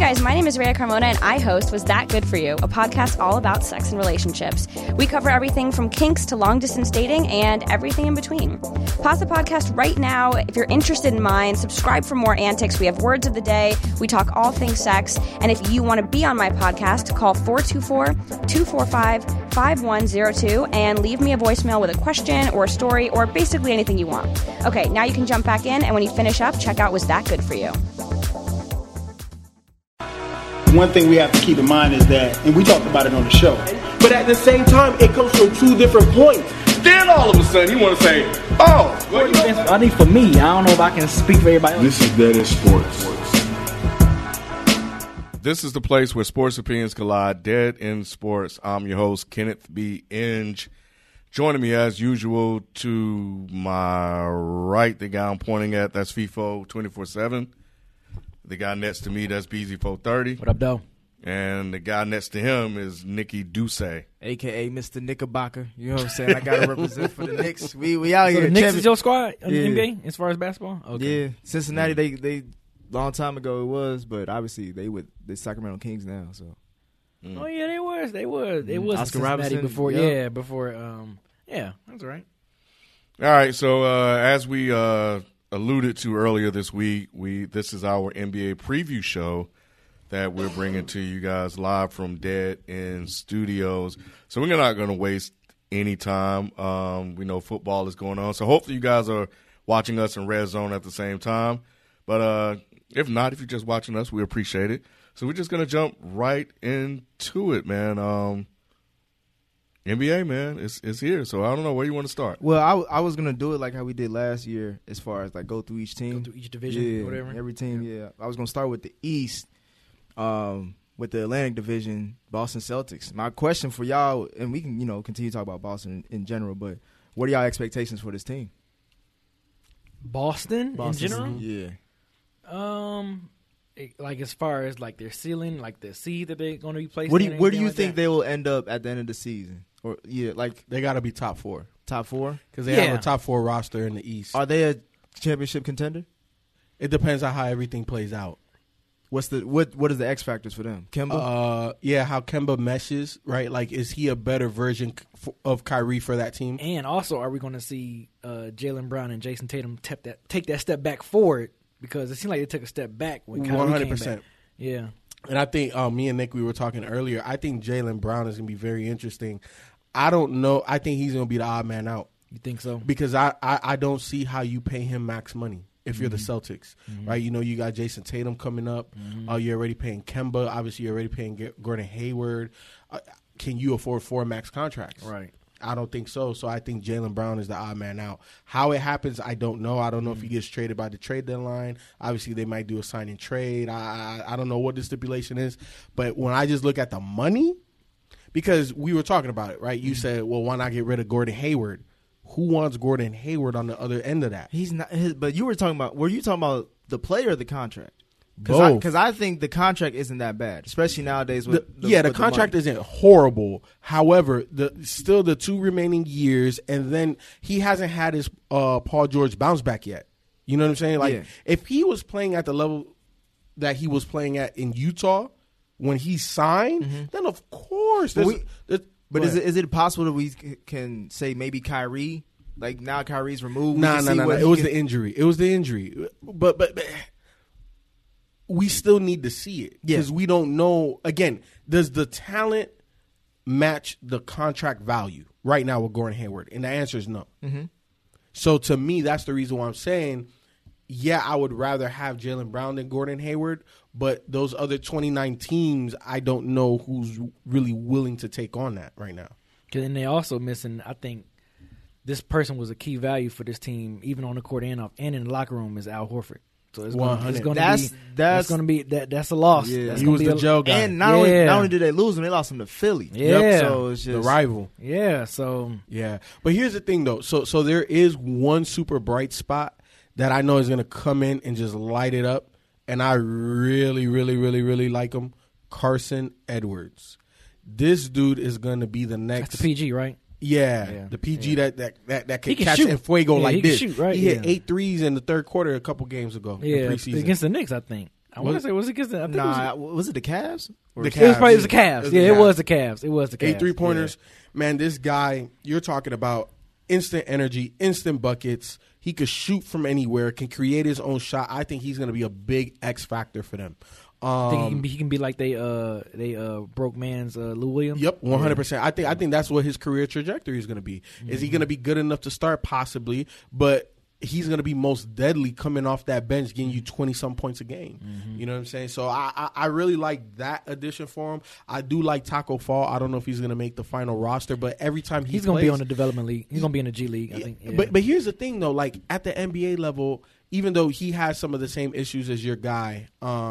guys, my name is Rhea Carmona, and I host Was That Good For You, a podcast all about sex and relationships. We cover everything from kinks to long-distance dating and everything in between. Pause the podcast right now if you're interested in mine. Subscribe for more antics. We have words of the day. We talk all things sex. And if you want to be on my podcast, call 424-245-5102 and leave me a voicemail with a question or a story or basically anything you want. Okay, now you can jump back in, and when you finish up, check out Was That Good For You? One thing we have to keep in mind is that, and we talked about it on the show, but at the same time, it comes from two different points. Then all of a sudden, you want to say, oh, well, you know. I think for me, I don't know if I can speak for everybody else. This is Dead in Sports. This is the place where sports opinions collide. Dead in Sports. I'm your host, Kenneth B. Inge. Joining me as usual to my right, the guy I'm pointing at, that's FIFO 24/7. The guy next to me, that's BZ430. What up, though? And the guy next to him is Nicky Duce. A.K.A. Mr. Knickerbocker. You know what I'm saying? I got to represent for the Knicks. We out So here. the Knicks is your squad in the NBA as far as basketball? Okay. Yeah. Cincinnati, they long time ago it was, but obviously they with the Sacramento Kings now. So. Oh, yeah, they was. It was Oscar Cincinnati Robertson before. yep. Yeah, before. Yeah, that's right. All right, so as we alluded to earlier this week, this is our NBA preview show that we're bringing to you guys live from Dead in Studios. So we're not going to waste any time. We know football is going on, so hopefully you guys are watching us in Red Zone at the same time. But if not, if you're just watching us, we appreciate it. So we're just going to jump right into it, man. NBA, man, it's here. So I don't know where you want to start. Well, I was gonna do it like how we did last year, as far as like go through each team, Go through each division, whatever. Every team, yeah. I was gonna start with the East, with the Atlantic Division, Boston Celtics. My question for y'all, and we can continue to talk about Boston in general, but what are y'all expectations for this team? Boston in general? Yeah. Like as far as like their ceiling, like the seed that they're going to be placed. Where do you think they will end up at the end of the season? Or like they got to be top four. Top four? Because they have a top four roster in the East. Are they a championship contender? It depends on how everything plays out. What is the X factors for them? Kemba? How Kemba meshes, right? Like, is he a better version of Kyrie for that team? And also, are we going to see Jaylen Brown and Jason Tatum take that step back forward? Because it seemed like they took a step back when Kyrie 100%. Came back. Yeah. And I think me and Nick, we were talking earlier, I think Jaylen Brown is going to be very interesting. I don't know. I think he's going to be the odd man out. You think so? Because I don't see how you pay him max money if you're the Celtics, right? You know, you got Jason Tatum coming up. You're already paying Kemba. Obviously, you're already paying Gordon Hayward. Can you afford 4 max contracts? Right. I don't think so. So I think Jaylen Brown is the odd man out. How it happens, I don't know. I don't know if he gets traded by the trade deadline. Obviously, they might do a sign and trade. I don't know what the stipulation is. But when I just look at the money, because we were talking about it, right? You said, well, why not get rid of Gordon Hayward? Who wants Gordon Hayward on the other end of that? He's not. But you were talking about. Were you talking about the player or the contract? Both. Because I think the contract isn't that bad, especially nowadays. With the contract isn't horrible. However, still the 2 remaining years, and then he hasn't had his Paul George bounce back yet. You know what I'm saying? Like, if he was playing at the level that he was playing at in Utah when he signed, then of course. But is it possible that we can say maybe Kyrie? Like, now Kyrie's removed. No. It was the injury. It was the injury. But we still need to see it because we don't know. Again, does the talent match the contract value right now with Gordon Hayward? And the answer is no. So to me, that's the reason why I'm saying, I would rather have Jaylen Brown than Gordon Hayward. But those other 29 teams, I don't know who's really willing to take on that right now. And they also missing, I think, this person was a key value for this team, even on the court and off, and in the locker room, is Al Horford. So it's going to be that's a loss. Yeah. He was the Joe guy. And not only did they lose him, they lost him to Philly. Yeah. So it's just the rival. Yeah. So But here's the thing though. So there is one super bright spot that I know is going to come in and just light it up, and I really, really, really, really like him. Carson Edwards. This dude is going to be the next. That's the PG, right? Yeah, the PG that can catch in fuego like this. Shoot, right? He hit 8 threes in the third quarter a couple games ago. Yeah, against the Knicks, I think. I want to say, was it against the? I think was it the Cavs? The Cavs. It was the Cavs. Yeah, it was the Cavs. It was the Cavs. 8 3-pointers. Yeah. Man, this guy, you're talking about instant energy, instant buckets. He could shoot from anywhere, can create his own shot. I think he's going to be a big X factor for them. I think he can be like they broke man's Lou Williams. Yep, 100%. I think that's what his career trajectory is going to be. Mm-hmm. Is he going to be good enough to start? Possibly, but he's going to be most deadly coming off that bench, getting you 20-some points a game. Mm-hmm. You know what I'm saying? So I really like that addition for him. I do like Taco Fall. I don't know if he's going to make the final roster, but every time he's going to be on the development league. He's going to be in the G League, I think. Yeah. But here's the thing, though. Like, at the NBA level, even though he has some of the same issues as your guy,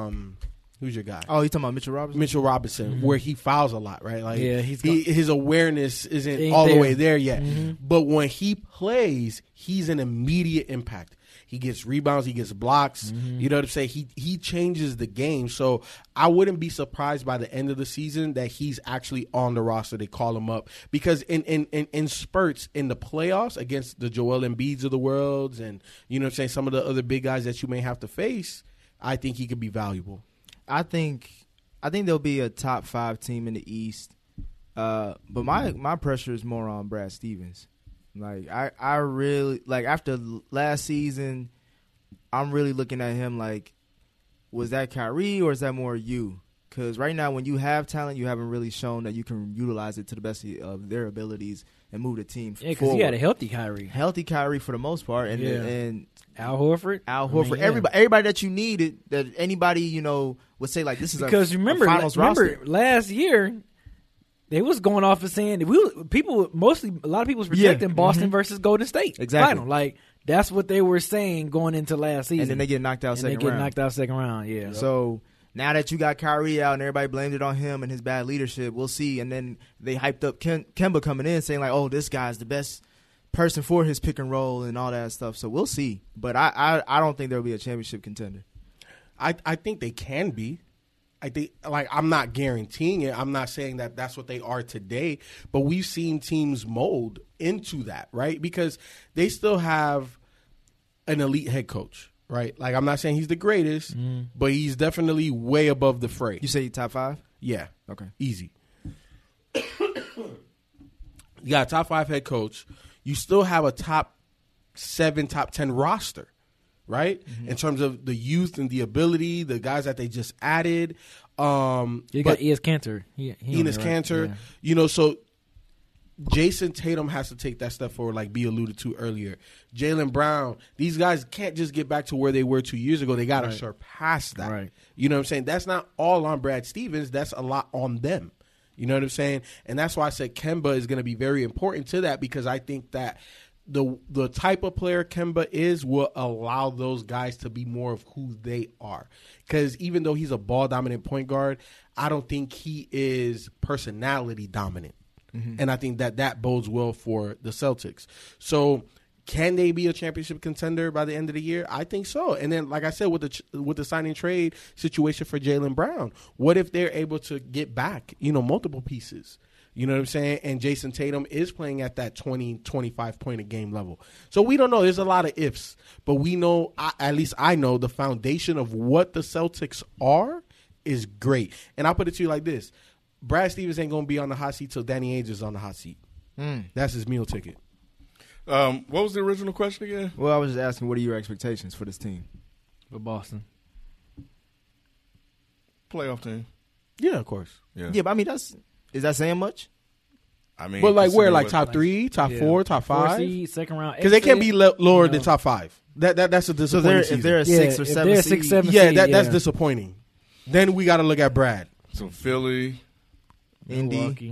who's your guy? Oh, you talking about Mitchell Robinson? Mitchell Robinson, mm-hmm. where he fouls a lot, right? Like, yeah, his awareness isn't all the way there yet. Mm-hmm. But when he plays, he's an immediate impact. He gets rebounds, he gets blocks. Mm-hmm. You know what I'm saying? He changes the game. So I wouldn't be surprised by the end of the season that he's actually on the roster. They call him up because in spurts in the playoffs against the Joel Embiids of the world, and you know what I'm saying, some of the other big guys that you may have to face, I think he could be valuable. I think there'll be a top 5 team in the East, but my pressure is more on Brad Stevens. Like I really like after last season, I'm really looking at him like, was that Kyrie or is that more you? Because right now, when you have talent, you haven't really shown that you can utilize it to the best of their abilities and move the team forward. Yeah, because he had a healthy Kyrie for the most part, and Al Horford, everybody that you needed, that anybody would say like this is because remember last year. They was going off and saying a lot of people was projecting Boston mm-hmm. versus Golden State. Exactly. Final. Like that's what they were saying going into last season. And then they get knocked out second round. Yeah. So now that you got Kyrie out and everybody blamed it on him and his bad leadership, we'll see. And then they hyped up Kemba coming in saying like, oh, this guy's the best person for his pick and roll and all that stuff. So we'll see. But I don't think there'll be a championship contender. I think they can be. I think, like, I'm not guaranteeing it. I'm not saying that that's what they are today, but we've seen teams mold into that, right? Because they still have an elite head coach, right? Like, I'm not saying he's the greatest, but he's definitely way above the fray. You say you top 5? Yeah. Okay. Easy. You got a top 5 head coach. You still have a top 7, top 10 roster. Right? Mm-hmm. In terms of the youth and the ability, the guys that they just added. You got Enes Kanter. Enes Kanter. Yeah. So Jason Tatum has to take that step forward, like B alluded to earlier. Jaylen Brown, these guys can't just get back to where they were 2 years ago. They got to surpass that. Right. You know what I'm saying? That's not all on Brad Stevens. That's a lot on them. You know what I'm saying? And that's why I said Kemba is going to be very important to that, because I think that the type of player Kemba is will allow those guys to be more of who they are. Because even though he's a ball-dominant point guard, I don't think he is personality-dominant. Mm-hmm. And I think that bodes well for the Celtics. So can they be a championship contender by the end of the year? I think so. And then, like I said, with the signing trade situation for Jaylen Brown, what if they're able to get back, multiple pieces? You know what I'm saying? And Jason Tatum is playing at that 20, 25 point a game level. So we don't know. There's a lot of ifs. But we know, at least I know, the foundation of what the Celtics are is great. And I'll put it to you like this. Brad Stevens ain't going to be on the hot seat till Danny Ainge is on the hot seat. That's his meal ticket. What was the original question again? Well, I was just asking, what are your expectations for this team? For Boston. Playoff team. Yeah, of course. Yeah, but I mean, is that saying much? I mean, but like where, like top 3, top 4, top 5, 4 seed, second round, because they can't be lower than top 5. That's a disappointing. So if they're a 6 or 7 seed, 6, 7 seed, that's disappointing. Then we got to look at Brad. So Philly, Milwaukee,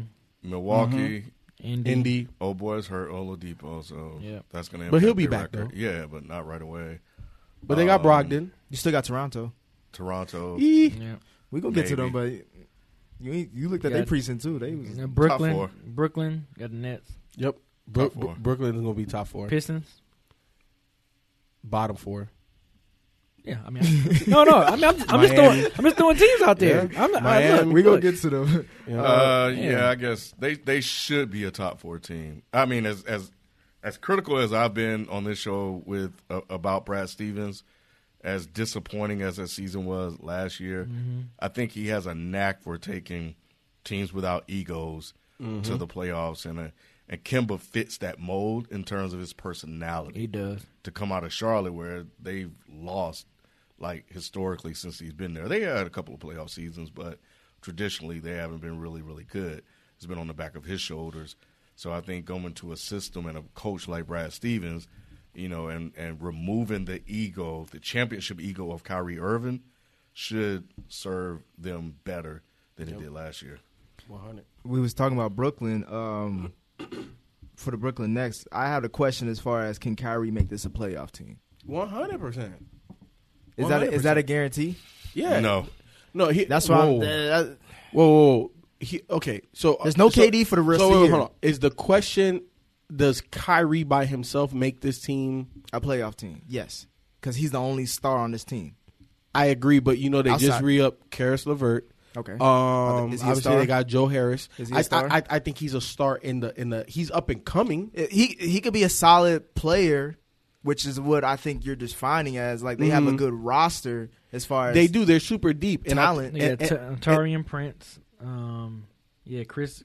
Indy. Old boy's hurt Oladipo, so that's going to. But he'll be back though. Yeah, but not right away. But they got Brogdon. You still got Toronto. Yeah. We gonna get to them, but. You looked at their precinct too. They was Brooklyn. Top 4. Brooklyn got the Nets. Yep. Brooklyn is gonna be top 4. Pistons. Bottom 4. Yeah, I mean, I'm just throwing teams out there. Yeah. We gonna get to them. I guess they should be a top 4 team. I mean, as critical as I've been on this show with about Brad Stevens, as disappointing as that season was last year, I think he has a knack for taking teams without egos to the playoffs, and Kemba fits that mold in terms of his personality. He does. To come out of Charlotte, where they've lost, like, historically since he's been there. They had a couple of playoff seasons, but traditionally they haven't been really, really good. It's been on the back of his shoulders. So I think going to a system and a coach like Brad Stevens, you know, and removing the ego, the championship ego of Kyrie Irving should serve them better than it did last year. 100. We was talking about Brooklyn. For the Brooklyn Nets, I have a question as far as, can Kyrie make this a playoff team? 100%. Is that a guarantee? Yeah. No. That's why. Whoa. Okay, so there's no KD for the rest of the year. Hold on. Is the question, does Kyrie by himself make this team a playoff team? Yes, because he's the only star on this team. I agree, but you know they just re-up Karis LeVert. Okay. Is he obviously they got Joe Harris. Is he a star? I think he's a star in the. He's up and coming. He could be a solid player, which is what I think you're defining as, like, they have a good roster as far as they do. They're super deep talent. Taurean Prince. Chris.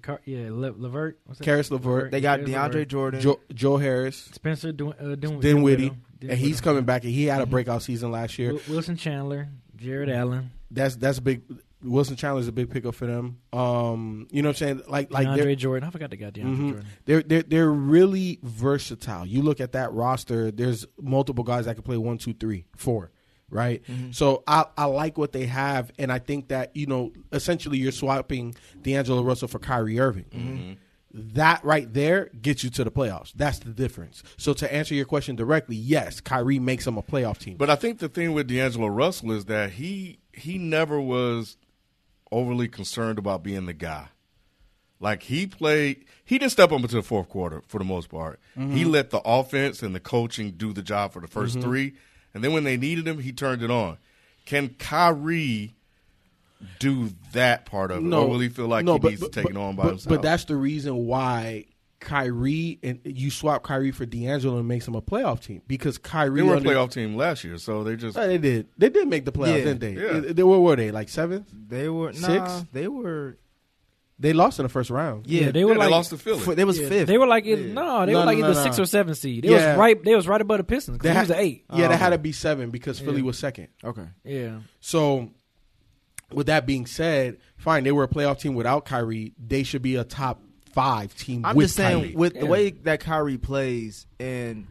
LeVert. Karis LeVert. They got DeAndre Jordan, Joe Harris, Spencer Dinwiddie, and he's coming back. And he had a breakout season last year. Wilson Chandler, Jared Allen. That's big. Wilson Chandler's a big pickup for them. You know what I'm saying? Like DeAndre Jordan. I forgot they got DeAndre Jordan. They're really versatile. You look at that roster. There's multiple guys that can play 1, 2, 3, 4. Right? So I like what they have, and I think that, you know, essentially you're swapping D'Angelo Russell for Kyrie Irving. That right there gets you to the playoffs. That's the difference. So to answer your question directly, yes, Kyrie makes them a playoff team. But I think the thing with D'Angelo Russell is that he never was overly concerned about being the guy. Like, he didn't step up into the fourth quarter for the most part. He let the offense and the coaching do the job for the first three. And then when they needed him, he turned it on. Can Kyrie do that part of it? Or will he feel like he needs to take it on by himself? But that's the reason why Kyrie, and you swap Kyrie for D'Angelo and makes him a playoff team. Because Kyrie. They were a playoff team last year, so they just. They did. They did make the playoffs, didn't they? Yeah. What were they, like 7th? They were. 6th? They were. They lost in the first round. Yeah, they were they lost to Philly. They was 5th. They were like either 6th or 7th seed. They was right above the Pistons. They was 8. Yeah, they had to be 7 because Philly was 2nd. Okay. Yeah. So, with that being said, fine, they were a playoff team without Kyrie. They should be a top 5 team. I'm with just saying, Kyrie. with the way that Kyrie plays, and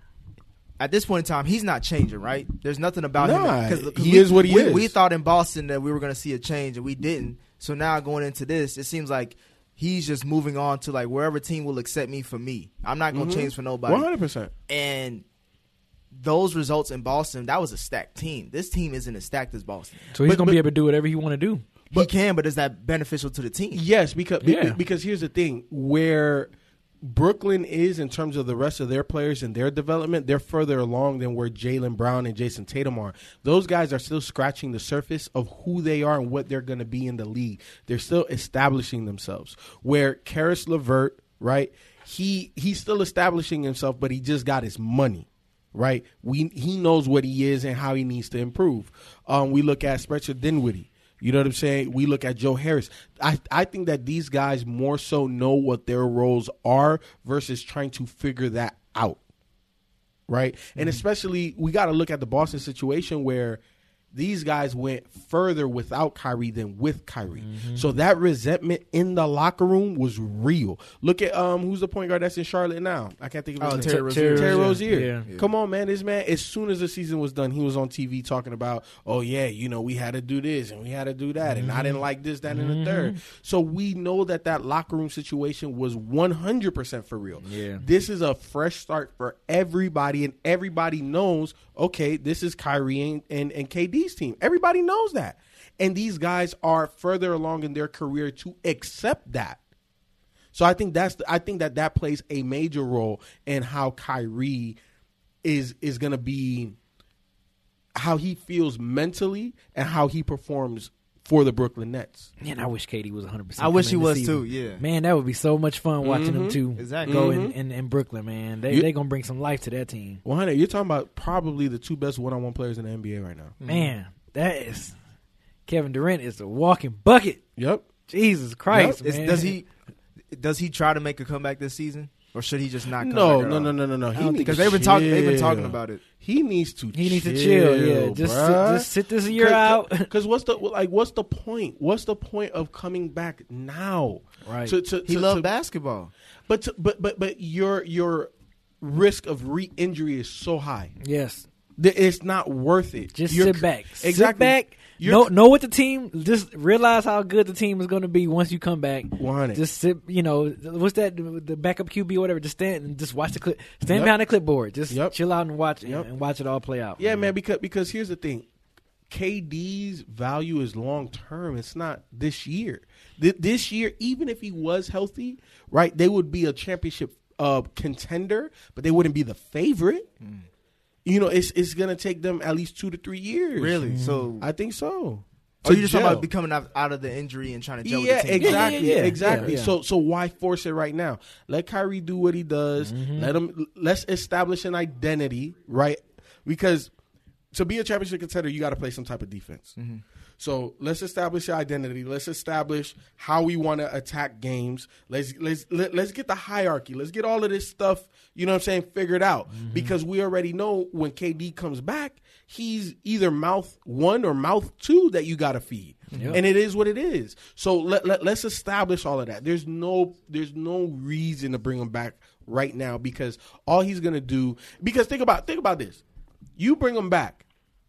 at this point in time, he's not changing, right? There's nothing about him. Cause he is what he is. We thought in Boston that we were going to see a change, and we didn't. So now going into this, it seems like he's just moving on to, like, wherever team will accept me for me. I'm not going to change for nobody. 100%. And those results in Boston, that was a stacked team. This team isn't as stacked as Boston. So he's going to be able to do whatever he want to do. He can, but is that beneficial to the team? Yes, because here's the thing. Where Brooklyn is in terms of the rest of their players and their development, they're further along than where Jaylen Brown and Jason Tatum are. Those guys are still scratching the surface of who they are and what they're going to be in the league. They're still establishing themselves. Where Karis LeVert, right, he's still establishing himself, but he just got his money. Right, he knows what he is and how he needs to improve. We look at Spencer Dinwiddie. You know what I'm saying? We look at Joe Harris. I think that these guys more so know what their roles are versus trying to figure that out. Right? And especially, we got to look at the Boston situation where these guys went further without Kyrie than with Kyrie. So that resentment in the locker room was real. Look at who's the point guard that's in Charlotte now? I can't think of his name. Terry Rozier. Yeah. Come on, man. This man, as soon as the season was done, he was on TV talking about, oh, yeah, you know, we had to do this and we had to do that. And I didn't like this, that, and the third. So we know that locker room situation was 100% for real. Yeah. This is a fresh start for everybody, and everybody knows, okay, this is Kyrie and KD's team. Everybody knows that. And these guys are further along in their career to accept that. So I think that plays a major role in how Kyrie is going to be, how he feels mentally and how he performs for the Brooklyn Nets. Man, I wish KD was 100%. I wish he was too. Yeah, man, that would be so much fun watching them two go in Brooklyn. Man, they gonna bring some life to that team. 100. You're talking about probably the two best one-on-one players in the NBA right now. Man, that is Kevin Durant is a walking bucket. Yep. Jesus Christ, man. Does he try to make a comeback this season? Or should he just not come back? No. Because they've been talking about it. He needs to chill. Yeah, just sit this year out. Because what's the point? What's the point of coming back now? Right. He loved basketball. But your risk of re-injury is so high. Yes. It's not worth it. Just sit back. Exactly. Sit back. Know what the team. Just realize how good the team is going to be once you come back. 100. Just sit. What's that? The backup QB or whatever. Just stand and just watch the clip. Stand behind the clipboard. Just chill out and watch and watch it all play out. Yeah, man. Because here's the thing. KD's value is long term. It's not this year. This year, even if he was healthy, right, they would be a championship contender, but they wouldn't be the favorite. It's going to take them at least 2 to 3 years. Really? So I think so. So you're just talking about becoming out of the injury and trying to gel with the team. Exactly. Yeah. So why force it right now? Let Kyrie do what he does. Let's establish an identity, right? Because to be a championship contender, you got to play some type of defense. So let's establish your identity. Let's establish how we want to attack games. Let's get the hierarchy. Let's get all of this stuff, figured out. Because we already know when KD comes back, he's either mouth 1 or mouth 2 that you got to feed. Yep. And it is what it is. So let's establish all of that. There's no reason to bring him back right now because all he's going to do – because think about this. You bring him back.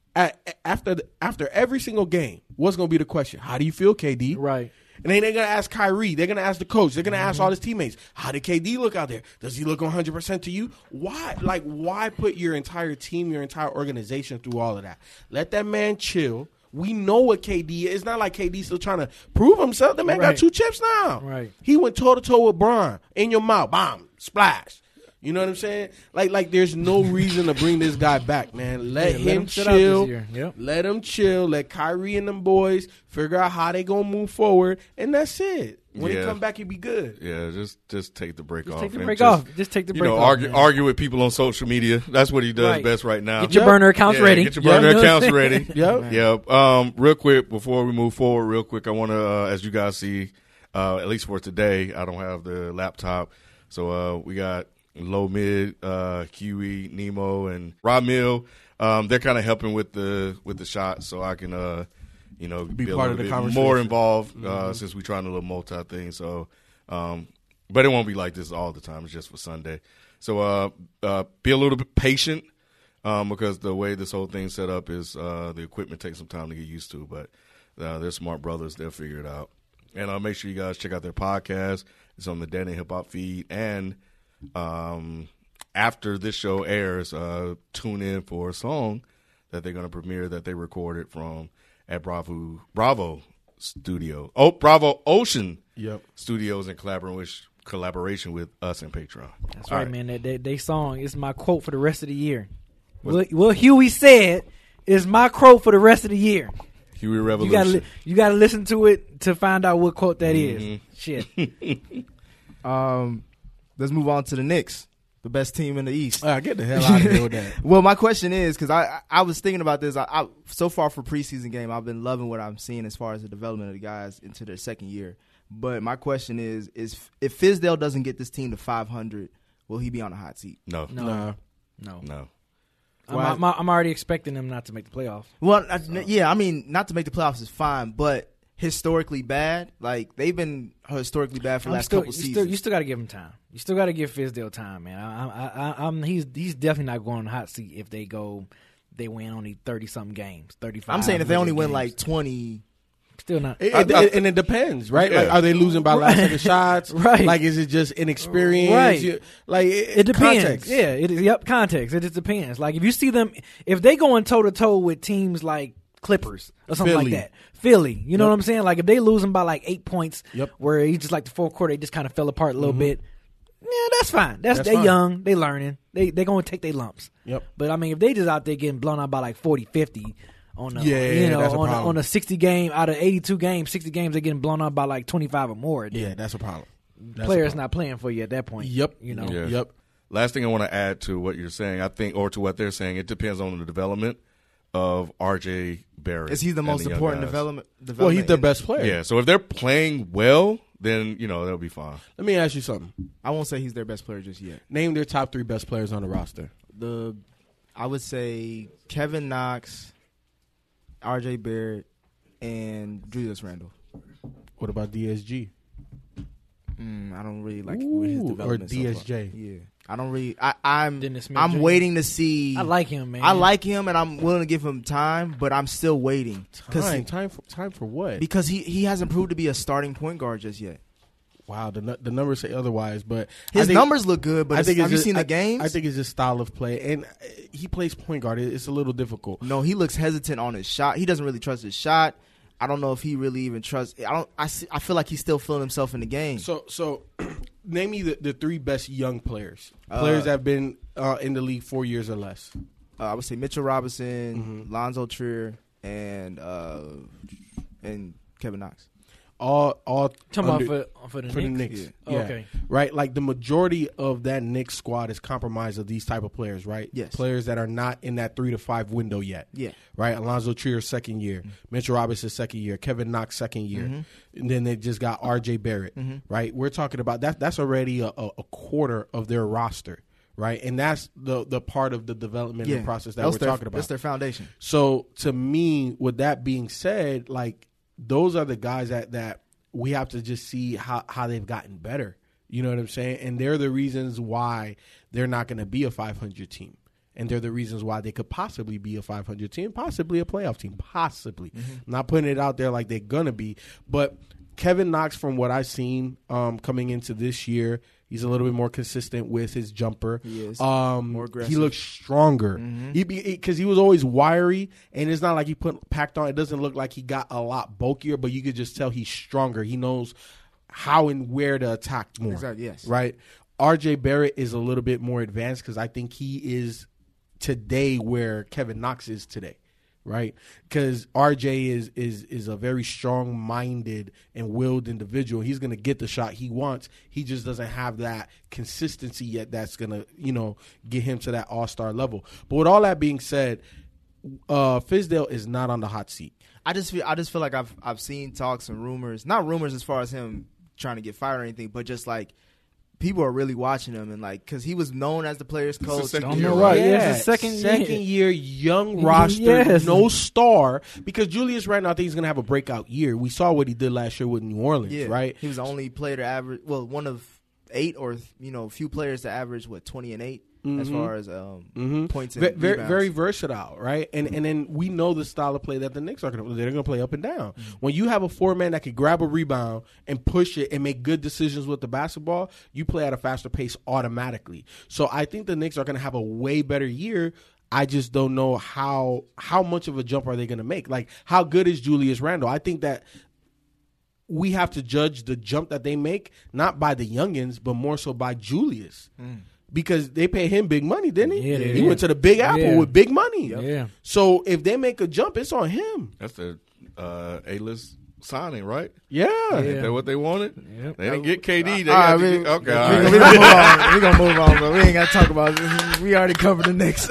After every single game, what's going to be the question? How do you feel, KD? Right. And then they're going to ask Kyrie. They're going to ask the coach. They're going to ask all his teammates. How did KD look out there? Does he look 100% to you? Why? Why put your entire team, your entire organization through all of that? Let that man chill. We know what KD is. It's not like KD's still trying to prove himself. The man got 2 chips now. Right. He went toe-to-toe with Bron. In your mouth. Bomb. Splash. You know what I'm saying? Like there's no reason to bring this guy back, man. Let him chill. Yep. Let him chill. Let Kyrie and them boys figure out how they gonna move forward, and that's it. When he come back, he'll be good. Yeah, just take the break off. Take the break off. Just take the break off. Argue with people on social media. That's what he does best right now. Get your burner accounts ready. Get your burner accounts ready. Yep. Real quick, before we move forward, I want to, as you guys see, at least for today, I don't have the laptop, so we got Low Mid, Kiwi, Nemo, and Rob Mill. They're kind of helping with the shot, so I can be part of the conversation, more involved since we're trying to little multi thing. So, but it won't be like this all the time. It's just for Sunday. So be a little bit patient because the way this whole thing's set up is the equipment takes some time to get used to. But they're smart brothers; they'll figure it out. And make sure you guys check out their podcast. It's on the Dan and Hip Hop feed and. After this show airs, tune in for a song that they're going to premiere that they recorded at Bravo Studio. Bravo Ocean Studios in collaboration with us and Patreon. That's right, man. They song is my quote for the rest of the year. What Huey said is my quote for the rest of the year. Huey Revolution. You got to listen to it to find out what quote that is. Shit. Let's move on to the Knicks, the best team in the East. Get the hell out of here with that. Well, my question is, because I was thinking about this. I so far for preseason game, I've been loving what I'm seeing as far as the development of the guys into their second year. But my question is if Fizdale doesn't get this team to 500, will he be on the hot seat? No. I'm already expecting them not to make the playoffs. Well, I mean, not to make the playoffs is fine, but historically bad. Like, they've been historically bad for the last couple seasons. You still got to give him time. You still got to give Fizdale time, man. He's definitely not going on the hot seat if they win only 30-something games, 35. I'm saying if they only win like 20. Still not. And it depends, right? Like, are they losing by last second shots? Right. Like, is it just inexperience? Right. It depends. Context. Yeah. Context. It just depends. Like, if you see them, if they going toe-to-toe with teams like Clippers or something like that. Philly. You know what I'm saying? Like, if they losing by like 8 points where he just like the fourth quarter, they just kind of fell apart a little bit. Yeah, that's fine. They fine. young. They learning. They going to take their lumps. Yep. But, I mean, if they just out there getting blown out by like 40, 50, on a 60 game out of 82 games, 60 games they're getting blown up by like 25 or more. Yeah, that's a problem. Players not playing for you at that point. Yep. Yep. Last thing I want to add to what you're saying, I think, or to what they're saying, it depends on the development of R.J. Barrett. Is he the most important development? Well, he's the best player. Yeah, so if they're playing well, then, they'll be fine. Let me ask you something. I won't say he's their best player just yet. Name their top 3 best players on the roster. I would say Kevin Knox, R.J. Barrett, and Julius Randle. What about DSG? I don't really like his development. Or DSJ. So yeah, I don't really. I'm Jr. waiting to see. I like him, man. I like him, and I'm willing to give him time, but I'm still waiting. Time for what? Because he hasn't proved to be a starting point guard just yet. Wow, the numbers say otherwise, but his numbers look good. But have you seen the games? I think it's his style of play, and he plays point guard. It's a little difficult. No, he looks hesitant on his shot. He doesn't really trust his shot. I don't know if he really even trusts. I feel like he's still feeling himself in the game. So name me the 3 best young players. Players that have been in the league 4 years or less. I would say Mitchell Robinson, Lonzo Trier, and Kevin Knox. All talking about for the Knicks. Yeah. Oh, okay, right. Like the majority of that Knicks squad is compromised of these type of players, right? Yes, players that are not in that 3 to 5 window yet. Yeah, right. Alonzo Trier 2nd year, Mitchell Robinson 2nd year, Kevin Knox 2nd year, and then they just got R.J. Barrett. Right. We're talking about that. That's already a quarter of their roster. Right, and that's the part of the development process that we're talking about. That's their foundation. So to me, with that being said, like those are the guys that we have to just see how they've gotten better. You know what I'm saying? And they're the reasons why they're not going to be a 500 team. And they're the reasons why they could possibly be a 500 team, possibly a playoff team, possibly. I'm not putting it out there like they're going to be. But Kevin Knox, from what I've seen coming into this year, he's a little bit more consistent with his jumper. He is more aggressive. He looks stronger because he was always wiry, and it's not like he packed on. It doesn't look like he got a lot bulkier, but you could just tell he's stronger. He knows how and where to attack more. Exactly. Yes. Right. R.J. Barrett is a little bit more advanced because I think he is today where Kevin Knox is today. Right, because RJ is a very strong-minded and willed individual. He's going to get the shot he wants. He just doesn't have that consistency yet. That's going to get him to that all-star level. But with all that being said, Fizdale is not on the hot seat. I just feel like I've seen talks and rumors, not rumors as far as him trying to get fired or anything, but just like people are really watching him, and like because he was known as the players' coach. It's the second year, young roster, no star. Because Julius Randle, I think he's gonna have a breakout year. We saw what he did last year with New Orleans, right? He was the only player to average, one of 8 or few players to average 20 and 8 as far as points and rebounds. Very versatile, right? And then we know the style of play that the Knicks are they're gonna play up and down. When you have a 4-man that can grab a rebound and push it and make good decisions with the basketball, you play at a faster pace automatically. So I think the Knicks are gonna have a way better year. I just don't know how much of a jump are they gonna make. Like, how good is Julius Randle? I think that we have to judge the jump that they make not by the youngins, but more so by Julius. Because they pay him big money, didn't he? Yeah, he went to the Big Apple with big money. Yeah. So if they make a jump, it's on him. That's the A-list signing, right? Yeah. Ain't that what they wanted? Yep. They didn't get KD. They right, got to get, okay. All right. We're going to move on, but we ain't got to talk about this. We already covered the Knicks.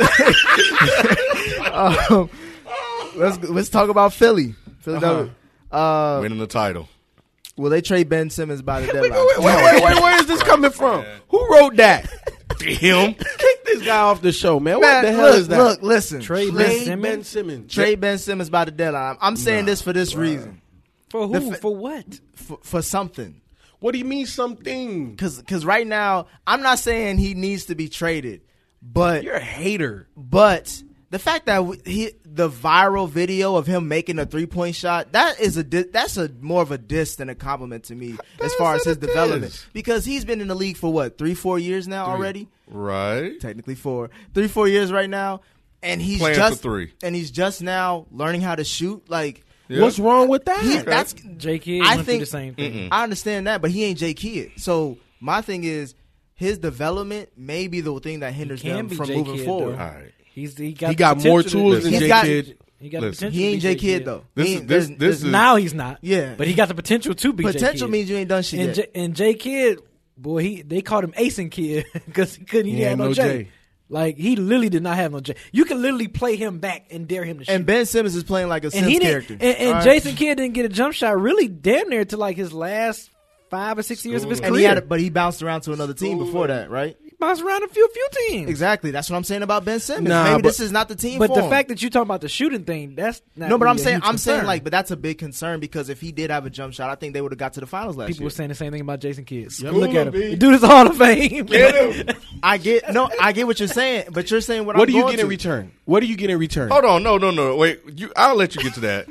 Let's talk about Philly. Philadelphia. Winning the title. Will they trade Ben Simmons by the deadline? Wait, where is this coming from? Who wrote that? Him. Kick this guy off the show, man. What the hell is that? Look, listen. Trade Ben Simmons. Trade Ben Simmons by the deadline. I'm saying this for this reason. For who? For what? For something. What do you mean something? Because right now, I'm not saying he needs to be traded, but you're a hater. But the fact that the viral video of him making a 3-point shot, that's more of a diss than a compliment to me as far as his development. Because he's been in the league for 3-4 years now already? Right. Technically 4. 3-4 years right now. And he's playing just for 3. And he's just now learning how to shoot. Like, what's wrong with that? That's J Kidd I went think through the same thing. I understand that, but he ain't J Kidd. So my thing is his development may be the thing that hinders them from moving forward. All right. He got more tools than J Kidd. He got the potential. He ain't J Kidd though. This is now he's not. Yeah, but he got the potential to be. Potential J-Kid. means you ain't done shit yet. And J Kidd, boy, they called him Acing Kid because he had no J. Like, he literally did not have no J. You can literally play him back and dare him to shoot. And Ben Simmons is playing like a Sims character. And right. Jason Kidd didn't get a jump shot really damn near to like his last 5 or 6 years of his career. But he bounced around to another team before that, right? He bounced around a few teams. Exactly. That's what I'm saying about Ben Simmons. Maybe this is not the team for him. But the fact that you're talking about the shooting thing, that's not no. But really I'm saying like, but that's a big concern because if he did have a jump shot, I think they would have got to the finals last year. People were saying the same thing about Jason Kidd. Yep. Look at him. The dude is Hall of Fame. Get him. I get what you're saying, but you're saying what do you get in return? What do you get in return? Hold on, no. Wait, I'll let you get to that.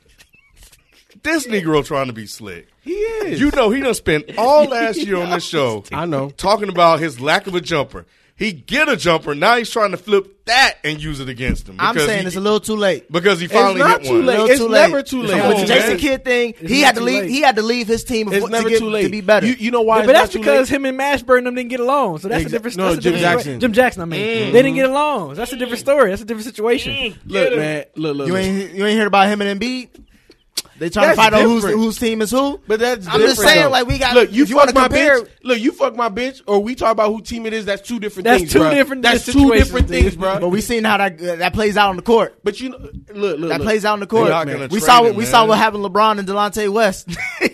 This Negro trying to be slick. He is. You know, he done spent all last year on this show. I know. Talking about his lack of a jumper. He get a jumper. Now he's trying to flip that and use it against him. I'm saying it's a little too late. Because he finally hit one. It's never too late. With the Jason Kidd thing, he had to leave. He had to leave his team to be better. You know why? Yeah, but that's because him and Mashburn them didn't get along. So that's a different. No, Jim Jackson. Jim Jackson. I mean, they didn't get along. That's a different story. That's a different situation. Look, man. Look. You ain't heard about him and Embiid? They trying to find out whose team is who. But that's I'm just saying, like, we got. Look, you fuck my compare, bitch. Look, you fuck my bitch, or we talk about who team it is. That's two different things. That's two different things, bro. But we seen how that plays out on the court. But you know, look, that plays out on the court. We saw what happened to LeBron and Delonte West.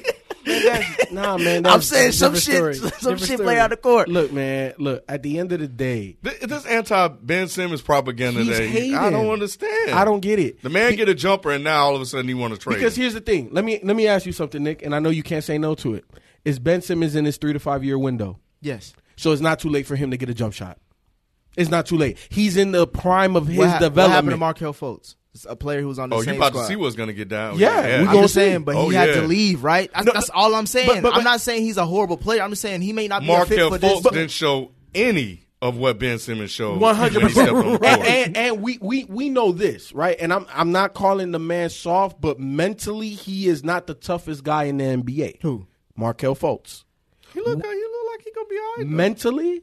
Nah, man. I'm saying some shit play out the court. Look, man. Look, at the end of the day, this anti-Ben Simmons propaganda I don't understand. I don't get it. The man get a jumper, and now all of a sudden he want to trade. Because here's the thing. Let me ask you something, Nick, and I know you can't say no to it. Is Ben Simmons in his 3 to 5 year window? Yes. So it's not too late for him to get a jump shot. It's not too late. He's in the prime of his development. What happened to Markelle Fultz? It's a player who's on the same squad. Oh, you about to see what's going to get down. Yeah. I'm just saying, but he had to leave, right? That's all I'm saying. But I'm not saying he's a horrible player. I'm just saying he may not be a fit for this. Markelle Fultz didn't show any of what Ben Simmons showed. 100%. And we know this, right? And I'm not calling the man soft, but mentally he is not the toughest guy in the NBA. Who? Markelle Fultz. He look like he gonna be all right. Mentally.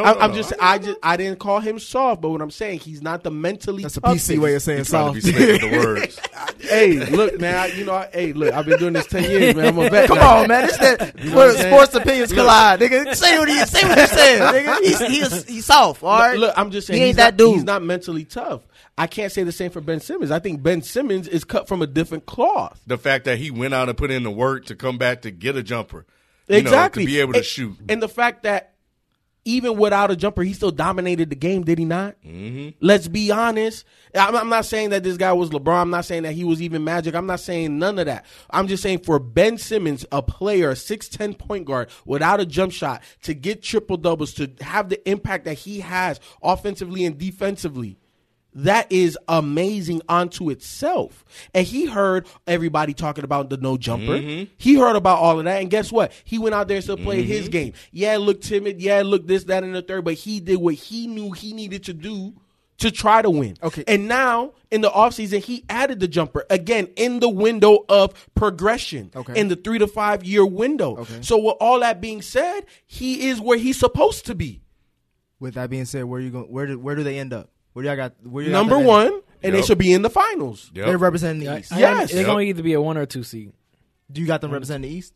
I didn't call him soft, but what I'm saying, he's not the mentally. That's a PC way of saying soft. To be slick with the words. Hey, look, man. I've been doing this 10 years, man. I'm a vet. Come on, man. It's that where sports opinions collide, nigga. Say what you said, nigga. He's soft, all right. Look, I'm just saying he ain't that dude. He's not mentally tough. I can't say the same for Ben Simmons. I think Ben Simmons is cut from a different cloth. The fact that he went out and put in the work to come back to get a jumper, exactly, to be able to shoot, and the fact that. Even without a jumper, he still dominated the game, did he not? Mm-hmm. Let's be honest. I'm not saying that this guy was LeBron. I'm not saying that he was even Magic. I'm not saying none of that. I'm just saying for Ben Simmons, a player, a 6'10" point guard, without a jump shot, to get triple-doubles, to have the impact that he has offensively and defensively, that is amazing unto itself. And he heard everybody talking about the no jumper. Mm-hmm. He heard about all of that. And guess what? He went out there and still played his game. Yeah, it looked timid. Yeah, it looked this, that, and the third. But he did what he knew he needed to do to try to win. Okay. And now, in the offseason, he added the jumper. Again, in the window of progression. Okay. In the 3 to 5 year window. Okay. So with all that being said, he is where he's supposed to be. With that being said, where do they end up? Where do y'all got? Number one, and they should be in the finals. Yep. They're representing the East. Yes. They're going to either be a 1 or 2 seed. Do you got them representing the East?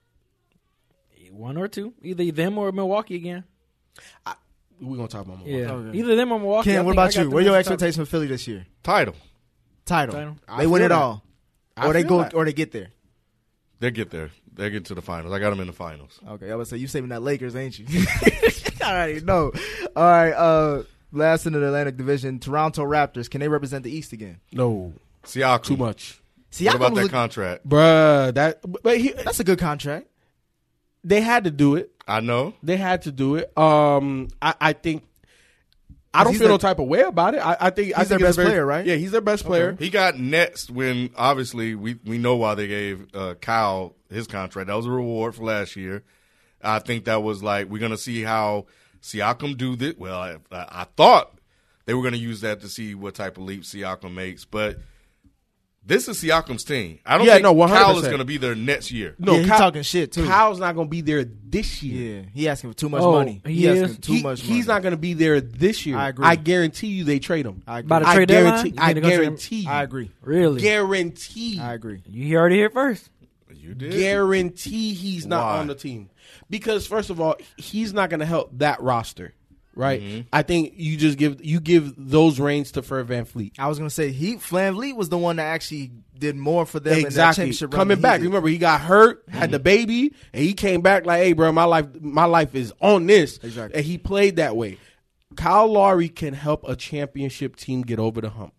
1 or 2. Either them or Milwaukee again. We're going to talk about Milwaukee. Yeah. Okay. Either them or Milwaukee. Ken, what about you? What are your expectations for Philly this year? Title. They win it all. Or they go, or they get there. They get there. They get to the finals. I got them in the finals. Okay, I would say you saving that Lakers, ain't you? I already know. All right, last in the Atlantic Division, Toronto Raptors. Can they represent the East again? No. Siakam. Too much. What about that contract? Bruh, that's a good contract. They had to do it. I know. They had to do it. I think I don't feel no type of way about it. I think he's their best player, right? Yeah, he's their best player. He got next when obviously we know why they gave Kyle his contract. That was a reward for last year. I think that was like we're gonna see how Siakam do this. Well, I thought they were gonna use that to see what type of leap Siakam makes, but This is Siakam's team. I don't Yeah, think no, 100%. Kyle is going to be there next year. No, he's talking shit too. Kyle's not going to be there this year. Yeah, he asking for too much Oh, money. he is? asking too much money. He's not going to be there this year. I agree. I guarantee you they trade him. I agree. By the I trade guarantee. deadline? I You think they're gonna guarantee. You. I agree. Really? Guarantee. I agree. You heard it here first. You did. Guarantee he's not Why? on the team because first of all, he's not going to help that roster. Right, Mm-hmm. I think you just give those reins to Fred VanVleet. I was gonna say VanVleet was the one that actually did more for them in that Exactly. championship run Coming than back, he did. remember he got hurt, had the baby, and he came back like, "Hey, bro, my life is on this." Exactly. And he played that way. Kyle Lowry can help a championship team get over the hump.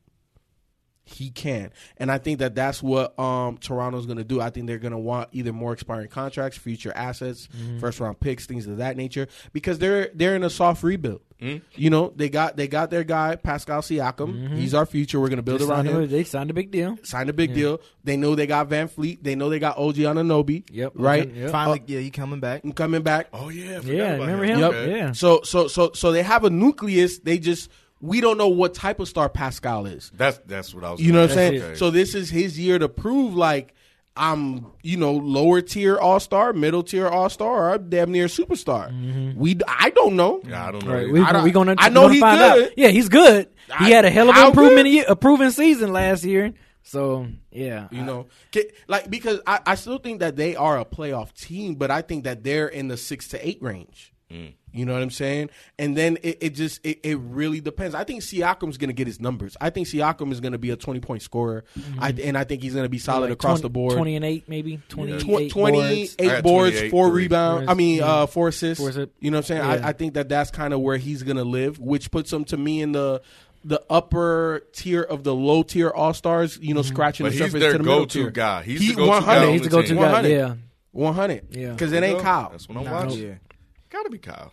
He can, and I think that's what Toronto's going to do. I think they're going to want either more expiring contracts, future assets, first round picks, things of that nature, because they're in a soft rebuild. You know, they got their guy Pascal Siakam. He's our future. We're going to build around him. They signed a big deal. Signed a big deal. They know they got VanVleet. They know they got OG Anunoby. Yep. Right. Yep. Finally, he coming back. I'm coming back. Oh yeah, I forgot Yeah, about remember him. him? Okay. Yeah. So they have a nucleus. We don't know what type of star Pascal is. That's what I was. You know what I'm gonna saying? say. Okay. So this is his year to prove like I'm, lower tier all star, middle tier all star, or I'm damn near superstar. I don't know. Yeah, I don't know. Right, either. we gonna. I know gonna he's find good. Out. Yeah, he's good. He had a hell of an How improvement, good? a proven season last year. So yeah, Because I still think that they are a playoff team, but I think that they're in the 6 to 8 range. You know what I'm saying? And then it really depends. I think Siakam's going to get his numbers. I think Siakam is going to be a 20-point scorer, and I think he's going to be solid like across 20, the board. 20 and 8 maybe. 28 28 I got boards, 28, 4 3. rebounds. 4 assists. 4 assists. You know what I'm saying? Yeah. I think that's kind of where he's going to live, which puts him to me in the upper tier of the low tier all stars. Scratching But the he's surface their to the middle go-to tier. guy. He's He the go-to 100. guy. on He's the go-to team. guy. 100. Yeah. 100. Yeah. Because it ain't Kyle. That's what I'm Nah, watching. yeah. Gotta be Kyle.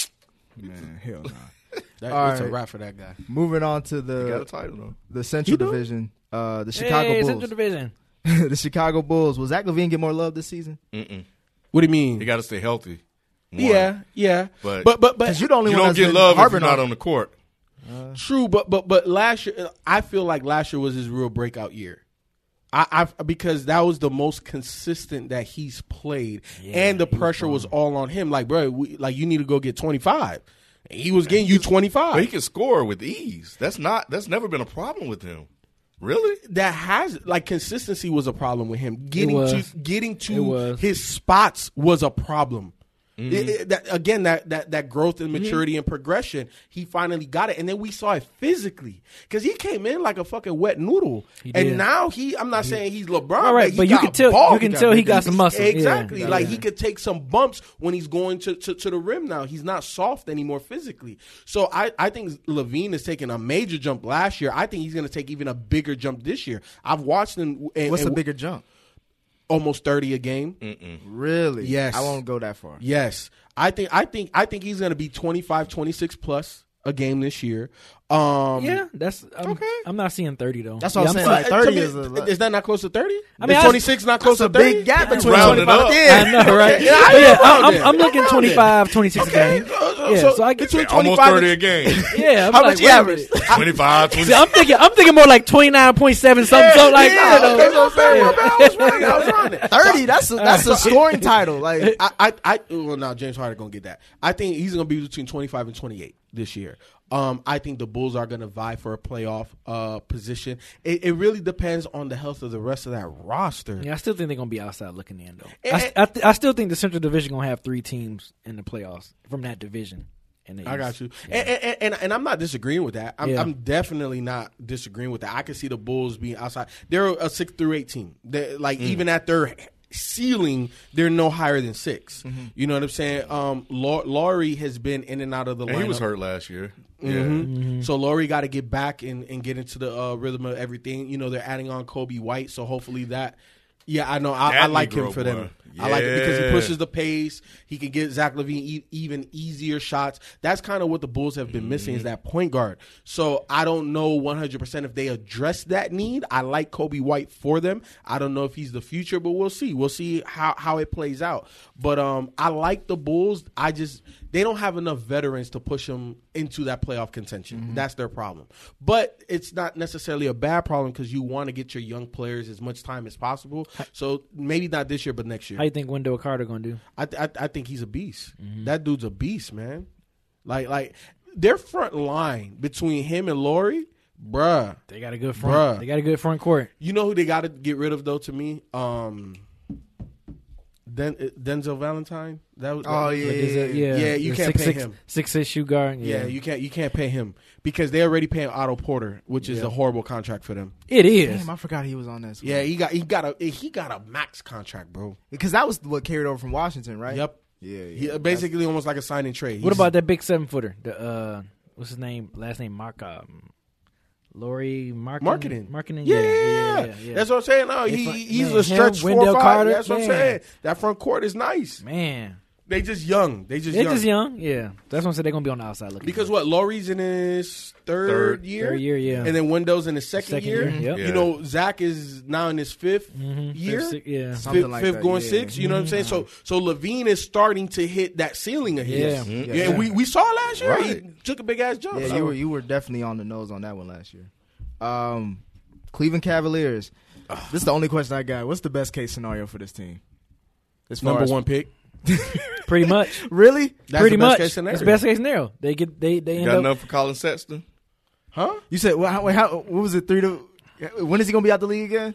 Man, hell no. It's a right. wrap for that guy. Moving on to He got a the title though. Central Division, the Chicago Hey, Bulls. Central Division. The Chicago Bulls. Will Zach LaVine get more love this season? What do you mean? He got to stay healthy. One. Yeah. But- but Because you're the only You one don't that's get been love if you're harping not on. on the court. True, but last year, I feel like last year was his real breakout year. I because that was the most consistent that he's played, and the pressure was all on him. Like, bro, you need to go get 25. And he was getting you 25. But he can score with ease. That's never been a problem with him. Really? That has consistency was a problem with him. Getting to his spots was a problem. That growth and maturity and progression, he finally got it, and then we saw it physically because he came in like a fucking wet noodle, and now I'm not saying he's LeBron, All right, but you can tell he got some muscle. Exactly, Yeah. he could take some bumps when he's going to the rim. Now he's not soft anymore physically, so I think LaVine is taking a major jump last year. I think he's going to take even a bigger jump this year. I've watched him. What's the bigger jump? Almost 30 a game. Really? Yes. I won't go that far. Yes. I think he's going to be 25, 26 plus a game this year. Yeah, that's okay. I'm not seeing 30 though. That's what I'm saying. So, Like, 30 is is that not close to 30? I mean, is 26 not close to 30? big gap between round it 25. up. Yeah. I know, right? Yeah, But yeah, I I'm looking 25, 26 a game. Yeah, so I get between Almost 25 30 a game. Yeah, I'm How like, much you wait a average? minute. 25, 20. See, I'm thinking more like 29.7 something, something like that. Okay, so I was running. 30. That's a scoring title. Like Now James Harden gonna get that. I think he's gonna be between 25 and 28 this year. I think the Bulls are gonna vie for a playoff position. It really depends on the health of the rest of that roster. Yeah, I still think they're gonna be outside looking in though. I still think the Central Division gonna have 3 teams in the playoffs from that division. I got you, and I'm not disagreeing with that. I'm definitely not disagreeing with that. I can see the Bulls being outside. They're a 6 through 8 team. Even at their ceiling, they're no higher than 6. You know what I'm saying? Laurie has been in and out of the lineup. He was hurt last year. So Laurie got to get back and get into the rhythm of everything. They're adding on Kobe White, so hopefully that Yeah, I know. I like him for them. Yeah. I like it because he pushes the pace. He can get Zach LaVine even easier shots. That's kind of what the Bulls have been missing is that point guard. So I don't know 100% if they address that need. I like Kobe White for them. I don't know if he's the future, but we'll see. We'll see how it plays out. But I like the Bulls. They don't have enough veterans to push them into that playoff contention. Mm-hmm. That's their problem. But it's not necessarily a bad problem because you want to get your young players as much time as possible. So maybe not this year, but next year. How you think Wendell Carter going to do? I think he's a beast. Mm-hmm. That dude's a beast, man. Like their front line between him and Laurie, bruh. They got a good front. They got a good front court. You know who they got to get rid of though? To me, Denzel Valentine. Yeah. You can't pay him. 6'6" shoot guard. Yeah, you can't pay him because they're already paying Otto Porter, which is a horrible contract for them. It is. Damn, I forgot he was on that. Yeah, he got a max contract, bro. Because that was what carried over from Washington, right? Yep. Yeah. Basically, almost like a sign and trade. What about that big 7-footer? The what's his name? Last name Mark. Laurie Marketing. Yeah. That's what I'm saying. No, he's a stretch 4-5. Carter. That's what I'm saying. That front court is nice. Man. They just young. They're just young. Yeah. That's what I'm saying. They're going to be on the outside looking. Because Laurie's in his third year? Third year, yeah. And then Wendell's in his second year. Yep. You know, Zach is now in his fifth year. Something like fifth that. going sixth. You know what I'm saying? So LaVine is starting to hit that ceiling of his. Yeah. We saw last year. Right. He took a big-ass jump. Yeah, you were definitely on the nose on that one last year. Cleveland Cavaliers. This is the only question I got. What's the best case scenario for this team? Number one pick. Pretty much. Really? That's Pretty the best much. case scenario. It's the best case scenario. They end got up enough for Colin Sexton? Huh? You said what was it? 3 to? When is he gonna be out the league again?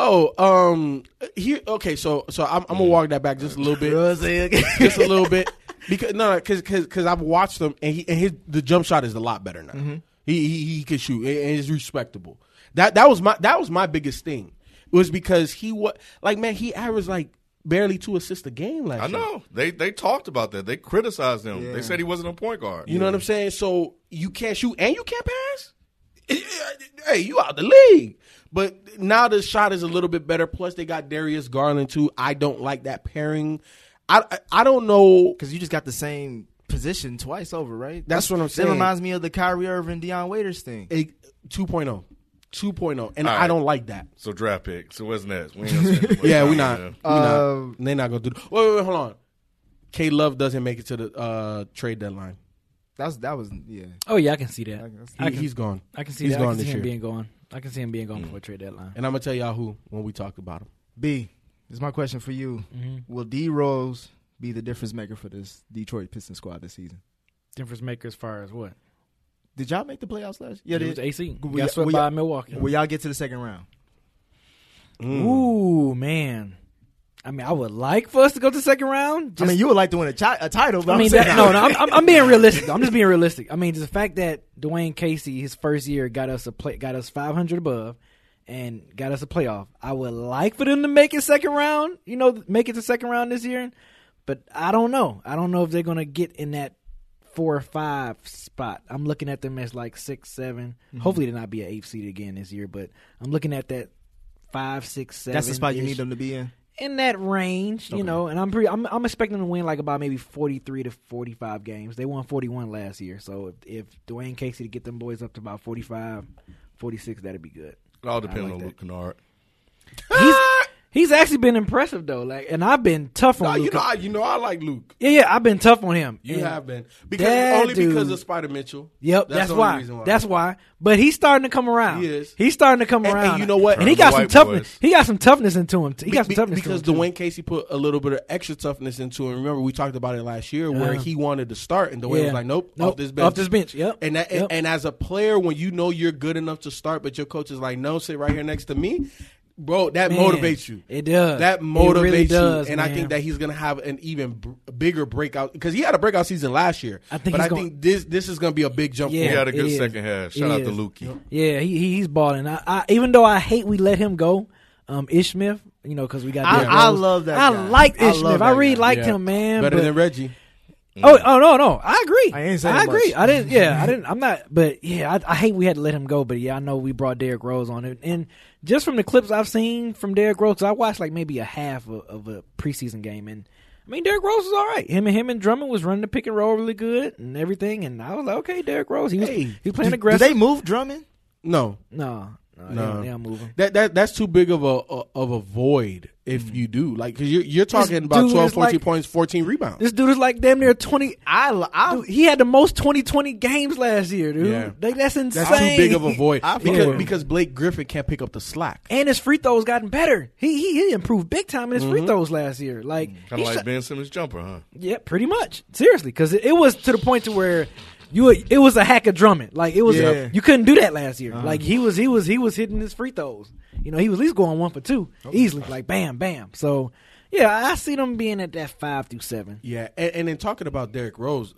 Here. Okay, so I'm gonna walk that back just a little bit. Just a little bit because I've watched him and the jump shot is a lot better now. Mm-hmm. He can shoot and is respectable. That was my biggest thing. It was because he averaged like barely 2 assists a game last year. I know. They talked about that. They criticized him. Yeah. They said he wasn't a point guard. You know what I'm saying? So you can't shoot and you can't pass? Hey, you out the league. But now the shot is a little bit better. Plus they got Darius Garland too. I don't like that pairing. I don't know. Because you just got the same position twice over, right? That's what I'm saying. It reminds me of the Kyrie Irving, Deion Waiters thing. 2.0. And right. I don't like that. So draft pick. So what's next? We're not. They're not going to do. Wait, hold on. K Love doesn't make it to the trade deadline. That was. Oh yeah, I can see that. He's gone. I can see he's that. Gone I can see him year. being gone. I can see him being gone before trade deadline. And I'm gonna tell y'all who when we talk about him. B, this is my question for you. Mm-hmm. Will D Rose be the difference maker for this Detroit Pistons squad this season? Difference maker as far as what? Did y'all make the playoffs last year? Yeah, it was AC. Got swept by Milwaukee. Will y'all get to the second round? Ooh, man. I mean, I would like for us to go to the second round. You would like to win a title. But I'm being realistic. I'm just being realistic. I mean, just the fact that Dwayne Casey, his first year, got us 500 above and got us a playoff. I would like for them to make it second round, make it to second round this year. But I don't know. I don't know if they're going to get in that 4 or 5 spot. I'm looking at them as like 6, 7. Mm-hmm. Hopefully they'll not be an 8th seed again this year, but I'm looking at that 5, 6, 7. That's the spot you need them to be in? In that range, and I'm expecting them to win like about maybe 43 to 45 games. They won 41 last year, so if Dwayne Casey to get them boys up to about 45, 46, that'd be good. It all depends on Luke Kennard. He's actually been impressive though, and I've been tough on Luke. I like Luke. Yeah, I've been tough on him. You have been because of Spider Mitchell. Yep, that's why. That's why. But he's starting to come around. He is. He's starting to come around. And you know what? And he got some toughness. He got some toughness into him. He got some toughness because to him Dwayne Casey put a little bit of extra toughness into him. Remember, we talked about it last year where he wanted to start, and Dwayne was like, "Nope, off this bench." Off this bench. Yep. And as a player, when you know you're good enough to start, but your coach is like, "No, sit right here next to me." Bro, that motivates you. It does. That motivates really does, you. And I think that he's going to have an even bigger breakout because he had a breakout season last year. I think this is going to be a big jump. He had a good second half. Shout out to Lukey. Yeah, he's balling. I even though I hate we let him go, Ish Smith, because we got. I love that. I like Ish Smith. I really liked him, man. Better than Reggie. Oh no! I agree. I ain't saying I agree. much. I didn't. I'm not. But yeah, I hate we had to let him go. But yeah, I know we brought Derrick Rose on it, and just from the clips I've seen from Derrick Rose, 'cause I watched like maybe a half of a preseason game, and I mean Derrick Rose was all right. Him and Drummond was running the pick and roll really good and everything, and I was like, okay, Derrick Rose, he was playing aggressive. Did they move Drummond? No. They don't move him. That's too big of a void if you do. Like, because you're talking about 12, 14 points, 14 rebounds. This dude is like damn near 20. Dude, he had the most 20 games last year, dude. Yeah. That's insane. That's too big of a void because Blake Griffin can't pick up the slack. And his free throws gotten better. He improved big time in his free throws last year. Like kind of like Ben Simmons' jumper, huh? Yeah, pretty much. Seriously, because it was to the point to where it was a hack of Drummond. Like it was, you couldn't do that last year. Like he was hitting his free throws. You know, he was at least going 1 for 2 easily. Like bam, bam. So yeah, I see them being at that 5 through 7. Yeah, and in talking about Derrick Rose,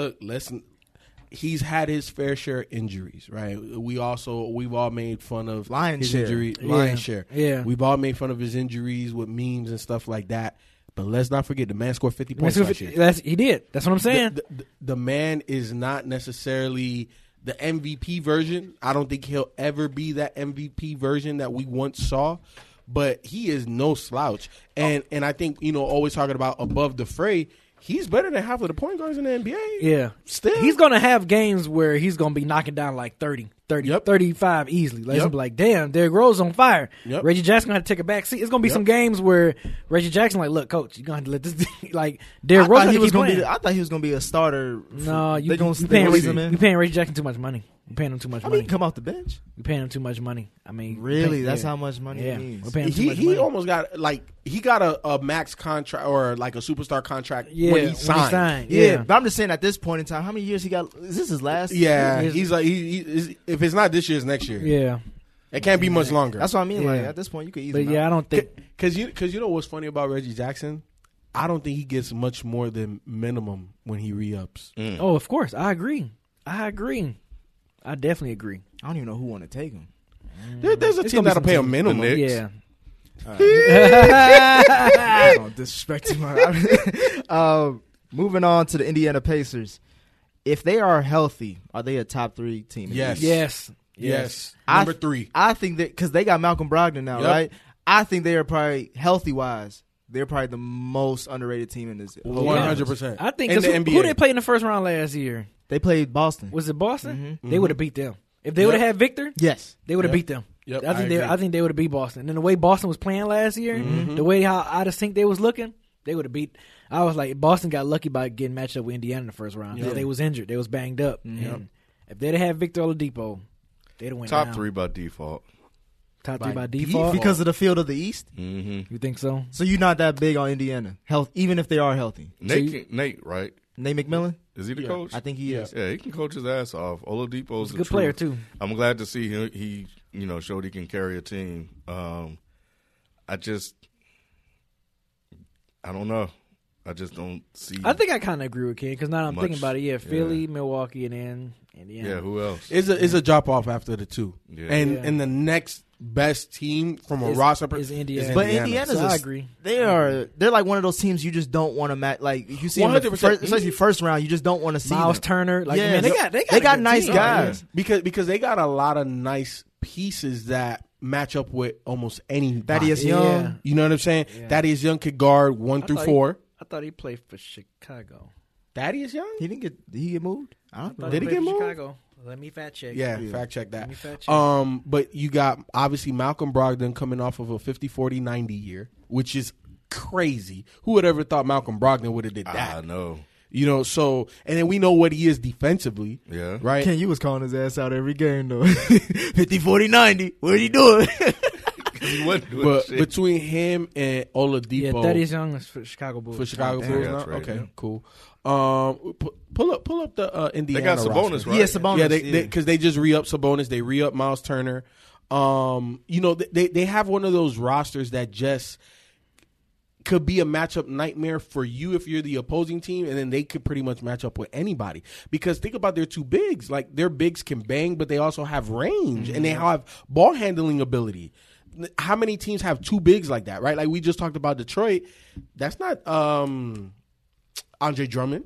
he's had his fair share of injuries, right? We've all made fun of his injury. Lion's share. Yeah. We've all made fun of his injuries with memes and stuff like that. But let's not forget, the man scored 50 points last year. He did. That's what I'm saying. The man is not necessarily the MVP version. I don't think he'll ever be that MVP version that we once saw. But he is no slouch. And I think, always talking about above the fray, he's better than half of the point guards in the NBA. Yeah. Still. He's going to have games where he's going to be knocking down like 30, 35 easily. Like, be like, damn, Derrick Rose on fire. Yep. Reggie Jackson going to have to take a back seat. It's going to be some games where Reggie Jackson like, look, coach, you're going to have to let this like Derrick Rose I thought he was going to be a starter. No, you're paying Reggie Jackson too much money. You're paying him too much money. He come off the bench. You're paying him too much money. I mean, really, that's how much money he needs. We're paying him too much He money. almost got he got a max contract or like a superstar contract when he signed. Yeah, but I'm just saying at this point in time, how many years he got? Is this his last? Yeah, he's like if it's not this year, it's next year. Yeah, it can't be much longer. That's what I mean. Yeah. Like at this point, you could easily. But yeah, I don't think because you know what's funny about Reggie Jackson. I don't think he gets much more than minimum when he re-ups. Oh, of course, I agree. I definitely agree. I don't even know who want to take him. There's a team that'll pay a minimum. Yeah. Don't disrespect him. Moving on to the Indiana Pacers. If they are healthy, are they a top 3 team? Yes. Number 3. I think that because they got Malcolm Brogdon now, right? I think they are probably healthy wise. They're probably the most underrated team in this. 100%. I think in the NBA. Who they played in the first round last year? They played Boston. Was it Boston? Mm-hmm. They would have beat them. If they would have had Victor, yes, they would have beat them. Yep, I think they would have beat Boston. And the way Boston was playing last year, the way how out of sync they was looking, they would have beat. I was like, Boston got lucky by getting matched up with Indiana in the first round. They was injured. They was banged up. And if they'd have had Victor Oladipo, they'd have went top down. 3 by default. Top 3 by default because of the field of the East. Mm-hmm. You think so? So you're not that big on Indiana health, even if they are healthy. Nate, right? Nate McMillan. Is he the coach? I think he is. Yeah, he can coach his ass off. Oladipo's a good player too. I'm glad to see him. He showed he can carry a team. I don't know. I just don't see. I think I kind of agree with Ken because now I'm thinking about it. Yeah, Philly, Milwaukee, and then Indiana. Yeah, who else? It's a drop off after the 2. Yeah. And the next best team from a roster is Indiana. But Indiana's I agree. They're like one of those teams you just don't want to match. Like you see, especially first round, you just don't want to see Miles them. Turner. Like yeah, man, they got nice team. guys because they got a lot of nice pieces that match up with almost any. Thaddeus Young, you know what I'm saying? Yeah. Thaddeus Young could guard 1 through 4. I thought he played for Chicago. Thaddeus Young? Did he get moved? I don't know. Did he get moved? Chicago. Let me fact check. Yeah, fact check that. Let me fact check. But you got obviously Malcolm Brogdon coming off of a 50-40-90 year, which is crazy. Who would ever thought Malcolm Brogdon would have did that? I know. So and then we know what he is defensively. Yeah. Right? Ken, you was calling his ass out every game though. 50-40-90. What are you doing? But between him and Oladipo, Thaddeus Young is for Chicago Bulls. For Chicago Bulls, now? right, Okay, yeah. cool. Pull up the Indiana. They got Sabonis, roster. right? Yeah, Sabonis. Yeah, because they just re-up Sabonis. They re-up Miles Turner. They have one of those rosters that just could be a matchup nightmare for you if you're the opposing team, and then they could pretty much match up with anybody. Because think about their 2 bigs. Like, their bigs can bang, but they also have range, and they have ball handling ability. How many teams have 2 bigs like that, right? Like, we just talked about Detroit. That's not Andre Drummond. Yep.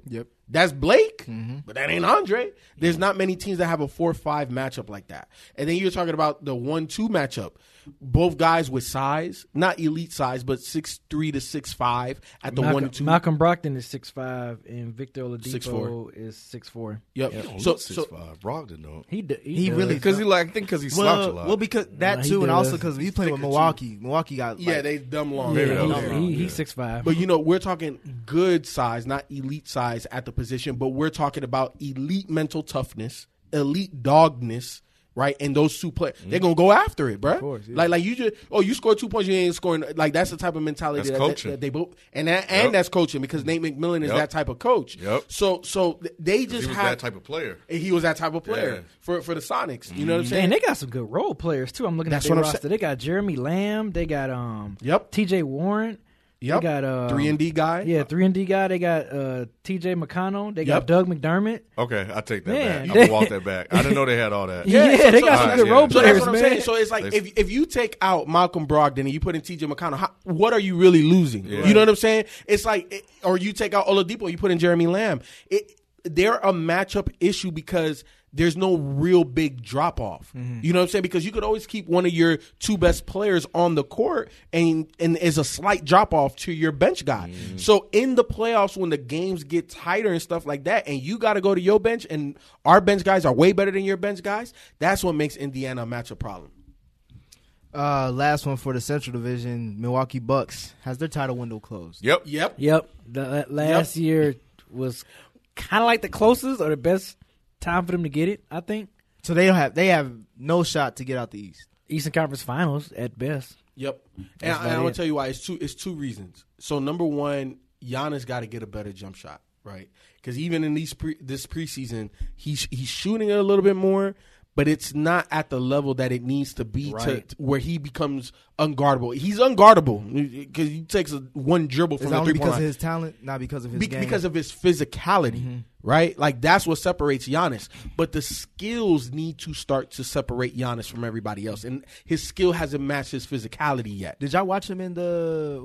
That's Blake, but that ain't Andre. There's not many teams that have a 4-5 matchup like that. And then you're talking about the 1-2 matchup. Both guys with size, not elite size, but 6'3" to 6'5" at the 1-2. Malcolm Brogdon is 6'5", and Victor Oladipo 6'4". is 6'4". Yep. So 6'5". Brogdon though. He really because I think he slouched a lot. Well, because that too, and also because he's playing with Milwaukee. Milwaukee got they dumb long. He's 6'5". But we're talking good size, not elite size at the position. But we're talking about elite mental toughness, elite dogness. Right, and those two play, they're gonna go after it, bro. Course, yeah. Like you just you scored 2 points, you ain't scoring. Like that's the type of mentality that they both, and that's coaching because Nate McMillan is that type of coach. Yep. So they just he was that type of player. He was that type of player for the Sonics. You know what I'm saying? And they got some good role players too. I'm looking at their roster. They got Jeremy Lamb. They got T.J. Warren. Yep. They got 3-and-D guy. Yeah, 3-and-D guy. They got T.J. McConnell. They got Doug McDermott. Okay, I take that back. I'm gonna walk that back. I didn't know they had all that. They got some good role players, that's what I'm saying. So it's like if you take out Malcolm Brogdon and you put in T.J. McConnell, what are you really losing? Yeah. You know what I'm saying? It's like, or you take out Oladipo and you put in Jeremy Lamb. They're a matchup issue because there's no real big drop off. You know what I'm saying? Because you could always keep one of your two best players on the court and is a slight drop off to your bench guy. So in the playoffs, when the games get tighter and stuff like that, and you got to go to your bench, and our bench guys are way better than your bench guys, that's what makes Indiana a matchup problem. Last one for the Central Division, Milwaukee Bucks. Has their title window closed? Yep. The last year was kind of like the closest or the best time for them to get it, I think. So they have no shot to get out the East. Eastern Conference Finals at best. Yep. And I'm gonna tell you why. It's two reasons. So number one, Giannis got to get a better jump shot, right? Because even in this preseason, he's shooting it a little bit more, but it's not at the level that it needs to be to where he becomes unguardable. He's unguardable because he takes one dribble from the 3-point line. Because of his talent, not because of his game. Because of his physicality, right? Like that's what separates Giannis. But the skills need to start to separate Giannis from everybody else, and his skill hasn't matched his physicality yet. Did y'all watch him in the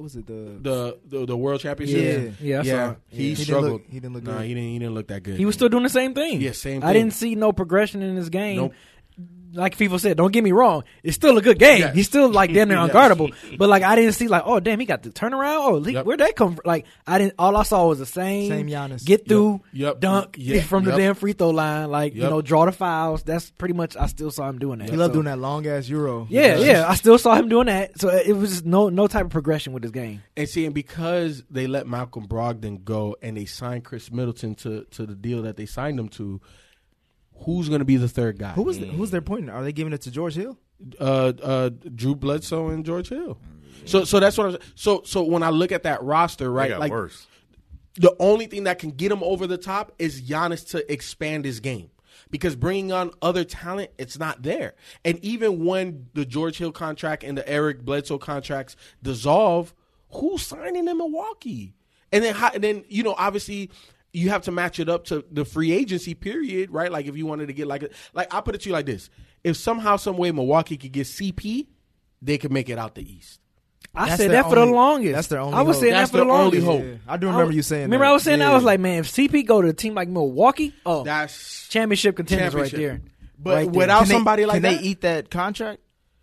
World Championship? Yeah. He struggled. He didn't look good. He didn't look that good. He was still doing the same thing. Yeah, same thing. I didn't see no progression in his game. Nope. Like people said, don't get me wrong, it's still a good game. Yes. He's still like damn near unguardable. But like I didn't see like, oh damn, he got the turnaround. Oh, where'd that come from? Like all I saw was the same Giannis. Get through, dunk from the damn free throw line. Like draw the fouls. That's pretty much. I still saw him doing that. He loved doing that long ass Euro. Yeah. I still saw him doing that. So it was just no type of progression with his game. And because they let Malcolm Brogdon go and they signed Chris Middleton to the deal that they signed him to. Who's going to be the third guy? Who's their point? Are they giving it to George Hill? Drew Bledsoe and George Hill. So that's what I'm. So when I look at that roster, right, like worse. The only thing that can get him over the top is Giannis to expand his game. Because bringing on other talent, it's not there. And even when the George Hill contract and the Eric Bledsoe contracts dissolve, who's signing in Milwaukee? And then obviously. You have to match it up to the free agency period, right? Like if you wanted to get like I'll put it to you like this. If somehow, some way Milwaukee could get CP, they could make it out the East. I said that for the longest. That's their only I was hope. saying that for the longest. Hope. Yeah. I do remember you saying that. Remember I was saying that? I was like, man, if CP go to a team like Milwaukee, that's championship contenders right there. But right without somebody like that. Can they eat that contract?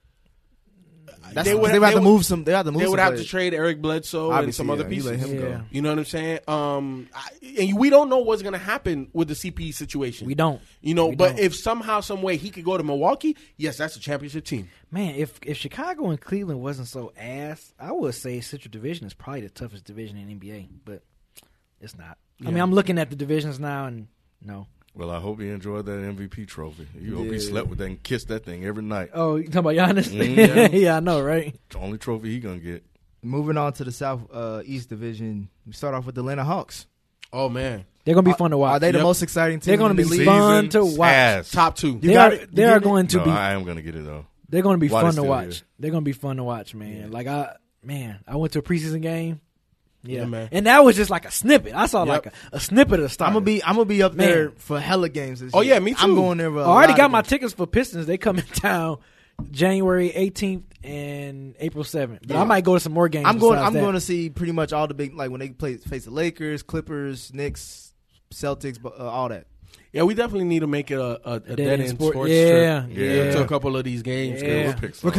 They would have to move some. They would have to trade Eric Bledsoe and some other pieces. Let him go. You know what I'm saying? And we don't know what's going to happen with the CP situation. We don't. But if somehow, some way he could go to Milwaukee, yes, that's a championship team. Man, if Chicago and Cleveland wasn't so ass, I would say Central Division is probably the toughest division in NBA, but it's not. Yeah. I mean, I'm looking at the divisions now, and no. Well, I hope he enjoyed that MVP trophy. You hope he slept with that and kissed that thing every night. Oh, you talking about Giannis? Yeah, I know, right? It's the only trophy he gonna get. Moving on to the South East Division, we start off with the Atlanta Hawks. Oh man, they're gonna be fun to watch. Are they the most exciting team? They're gonna be fun to watch. Ass. Top two. They are going to be. I am gonna get it though. They're gonna be fun to watch. They're gonna be fun to watch, man. Yeah. Like I went to a preseason game. Yeah, man. And that was just like a snippet. I saw like a snippet of the start. I'm gonna be up there for hella games this year. Oh yeah, me too. I'm going there. I already got my tickets for Pistons. They come in town January 18th and April 7th. But I might go to some more games. I'm going to see pretty much all the big, like when they face the Lakers, Clippers, Knicks, Celtics, all that. Yeah, we definitely need to make it a dead end sports trip. Yeah. To a couple of these games. Yeah. Because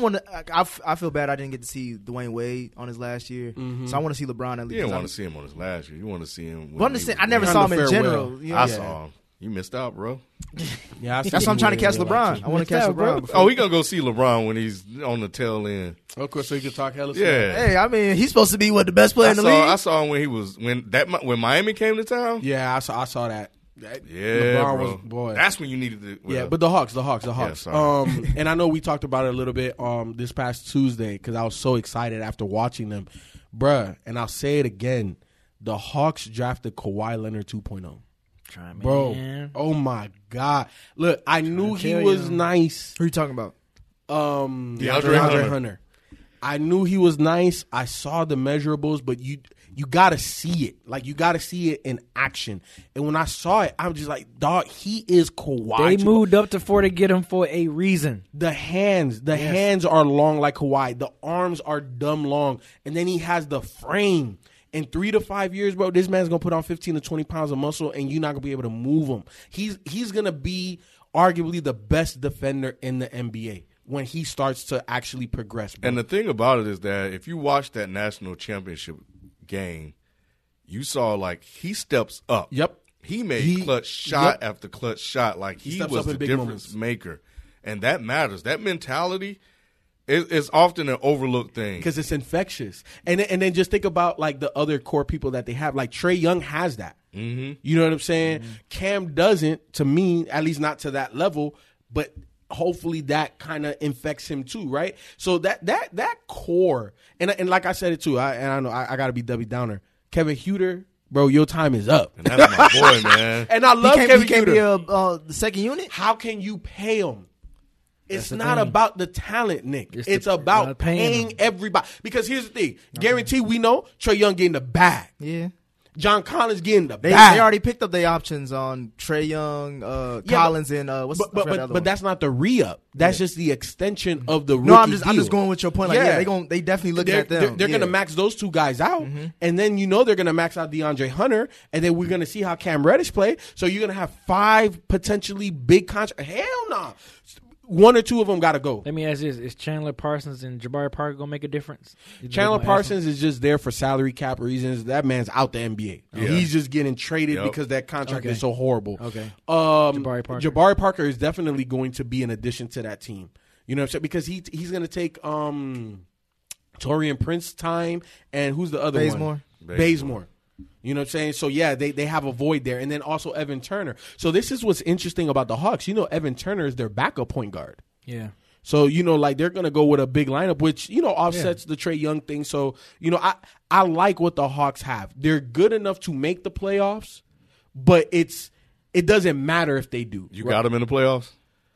I feel bad I didn't get to see Dwayne Wade on his last year, so I want to see LeBron at least. You didn't want to see him on his last year. You want to see him. I never saw him in general. I saw him. You missed out, bro. Yeah, that's why I'm trying to catch LeBron. I want to catch LeBron. Oh, we gonna go see LeBron when he's on the tail end. Of course, so you can talk hella. Yeah. Hey, I mean, he's supposed to be the best player in the league. I saw him when Miami came to town. Yeah, I saw that. Yeah, LeBron bro. was, boy. That's when you needed to. Yeah, but the Hawks. Yeah, and I know we talked about it a little bit this past Tuesday because I was so excited after watching them, bruh. And I'll say it again: the Hawks drafted Kawhi Leonard 2.0. Bro, oh my God! Look, I knew he was nice. Who are you talking about? DeAndre Hunter. I knew he was nice. I saw the measurables, but you got to see it. Like, you got to see it in action. And when I saw it, I was just like, dog, he is Kawhi. They moved up to 4 to get him for a reason. The hands are long like Kawhi. The arms are dumb long. And then he has the frame. In 3 to 5 years, bro, this man's going to put on 15 to 20 pounds of muscle, and you're not going to be able to move him. He's going to be arguably the best defender in the NBA when he starts to actually progress, bro. And the thing about it is that if you watch that national championship game, you saw, like, he steps up. Yep. He made clutch shot after clutch shot. Like, he was the difference maker. And that matters. That mentality is often an overlooked thing. Because it's infectious. And then just think about, like, the other core people that they have. Like, Trae Young has that. Mm-hmm. You know what I'm saying? Mm-hmm. Cam doesn't, to me, at least not to that level, but hopefully that kind of infects him too, right? So that core, and like I said it too, I know I got to be Debbie Downer. Kevin Huerter, bro, your time is up. And that's my boy, man. And I love Kevin Huerter. He can't be the second unit? How can you pay him? It's not about the talent, Nick. It's about paying everybody. Because here's the thing. Guarantee we know Trae Young getting the bag. Yeah. John Collins getting the bag. They already picked up their options on Trae Young, Collins, and but that's not the re-up. That's just the extension of the rookie No, I'm deal. just going with your point. Like, they definitely looking at them. They're going to max those two guys out, and then they're going to max out DeAndre Hunter, and then we're going to see how Cam Reddish play. So you're going to have 5 potentially big contracts. Hell nah. 1 or 2 of them got to go. Let me ask this. Is Chandler Parsons and Jabari Parker going to make a difference? Chandler Parsons is just there for salary cap reasons. That man's out the NBA. Yeah. He's just getting traded because that contract is so horrible. Okay. Jabari Parker is definitely going to be an addition to that team. You know what I'm saying? Because he's going to take Taurean Prince time, and who's the other one? Bazemore. You know what I'm saying? So, yeah, they have a void there. And then also Evan Turner. So this is what's interesting about the Hawks. Evan Turner is their backup point guard. Yeah. So, like, they're going to go with a big lineup, which, offsets the Trae Young thing. So, I like what the Hawks have. They're good enough to make the playoffs, but it doesn't matter if they do. You got them in the playoffs?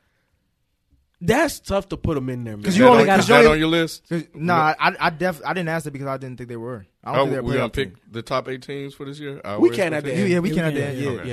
That's tough to put them in there, man. Because you only got that on your list? Nah, I didn't ask that because I didn't think they were. I don't think they're we're going to pick the top 8 teams for this year? We can at the end. Yeah, we can at the end.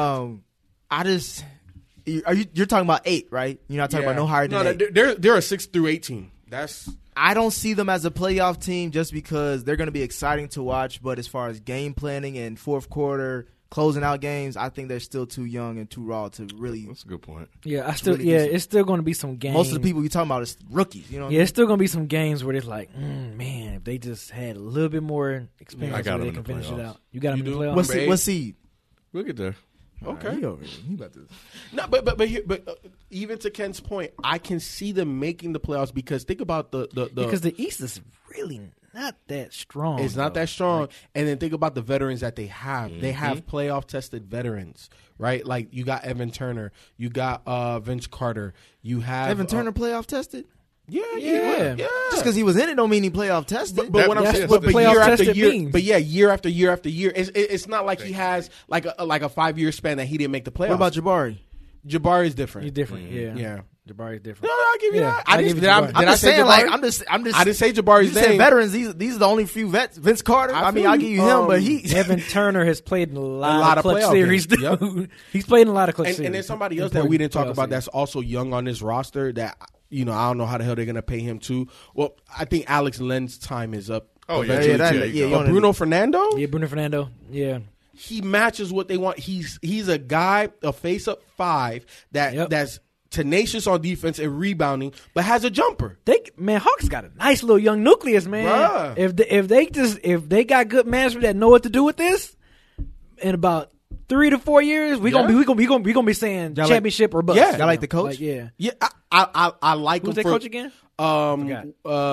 Yeah. You're talking about 8, right? You're not talking about no higher than 8. They're a 6 through 8 team. I don't see them as a playoff team just because they're going to be exciting to watch. But as far as game planning and fourth quarter closing out games, I think they're still too young and too raw to really. That's a good point. Yeah, it's still going to be some games. Most of the people you're talking about is rookies. It's still going to be some games where it's like, man, if they just had a little bit more experience, they can finish it out. You got them in the playoffs. What seed? We'll get there. Okay. He about to. No, but even to Ken's point, I can see them making the playoffs because think about because the East is really not that strong. It's not that strong. And then think about the veterans that they have. Mm-hmm. They have playoff tested veterans, right? Like you got Evan Turner, you got Vince Carter, you have Evan Turner playoff tested. Yeah. Just because he was in it don't mean he playoff tested. But what I'm saying, but year after year, but year after year after year, it's not like he has like a 5-year span that he didn't make the playoffs. What about Jabari? Jabari is different. He's different. Mm-hmm. Yeah. Jabari is different. No, I'll give you that. I didn't say Jabari? I didn't say Jabari's name. You said veterans. These are the only few vets. Vince Carter. I'll give you him, but Evan Turner has played in a lot of clutch series. Yep. He's played in a lot of clutch series. And then somebody else that we didn't talk about that's also young on this roster that. I don't know how the hell they're going to pay him too. Well, I think Alex Len's time is up. Oh, Bruno Fernando? Yeah, Bruno Fernando. Yeah. he matches what they want. He's a guy, a face-up 5 that's tenacious on defense and rebounding, but has a jumper. Hawks got a nice little young nucleus, man. Bruh. If they got good management that know what to do with this, in about 3 to 4 years, we gonna be saying championship or bust. Yeah, y'all like the coach? Yeah. I like him. Who's their coach again? Floyd.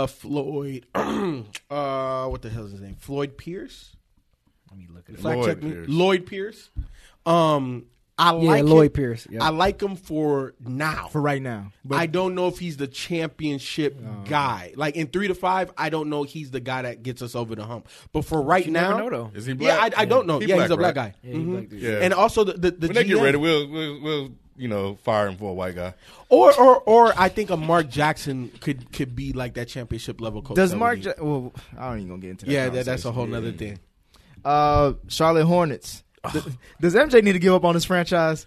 What the hell is his name? Floyd Pierce. Let me look at it. Lloyd Pierce. I like Lloyd Pierce. Yeah. I like him for now. For right now. But I don't know if he's the championship guy. Like in 3 to 5, I don't know he's the guy that gets us over the hump. But for right now, never know, though. Is he black? Yeah, I don't know. He's he's a black guy. Yeah, black dude. Yeah. And also the when they get ready, we'll fire him for a white guy. Or I think a Mark Jackson could be like that championship level coach. Does Mark? Well, I don't even gonna get into that. Yeah, that's a whole nother thing. Charlotte Hornets. Does MJ need to give up on his franchise?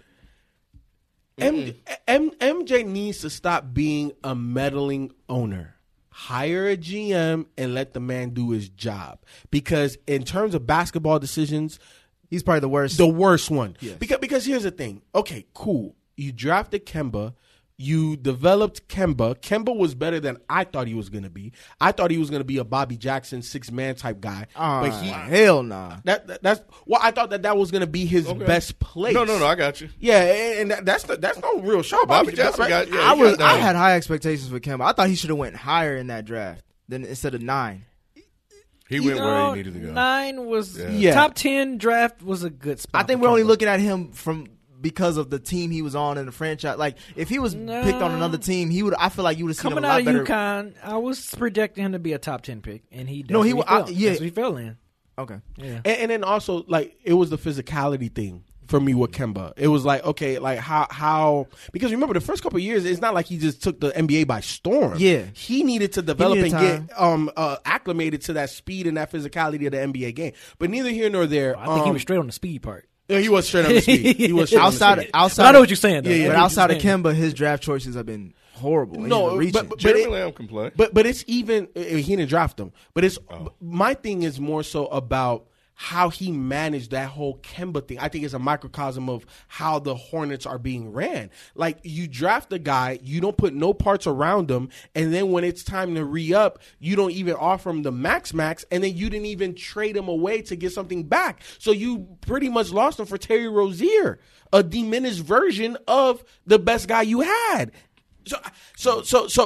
MJ needs to stop being a meddling owner. Hire a GM and let the man do his job. Because in terms of basketball decisions, he's probably the worst. The worst one. Yes. Because here's the thing. Okay, cool. You drafted Kemba. You developed Kemba. Kemba was better than I thought he was going to be. I thought he was going to be a Bobby Jackson 6-man type guy. But hell nah. That's I thought that was going to be his best place. No, I got you. Yeah, and that's no real shot. Bobby Jackson right? I had high expectations for Kemba. I thought he should have went higher in that draft than instead of 9. He went where he needed to go. 9 was top 10 draft was a good spot. I think we're only looking at him because of the team he was on in the franchise. Like if he was picked on another team, I feel like you would have seen him a lot better. Coming out of UConn, I was projecting him to be a top 10 pick, and he fell. That's what he fell in. Okay, yeah, and then also like it was the physicality thing for me with Kemba. It was like, okay, like how because remember the first couple of years, it's not like he just took the NBA by storm. Yeah, he needed to develop and get acclimated to that speed and that philosophy of the NBA game. But neither here nor there. I think he was straight on the speed part. Yeah, he was straight on the speed. He was outside. I know what you're saying, though. Yeah, but outside of Kemba, his draft choices have been horrible. No, but it's even he didn't draft him. But it's my thing is more so about how he managed that whole Kemba thing. I think it's a microcosm of how the Hornets are being ran. Like you draft a guy, you don't put no parts around him, and then when it's time to re-up, you don't even offer him the max, and then you didn't even trade him away to get something back. So you pretty much lost him for Terry Rozier, a diminished version of the best guy you had. So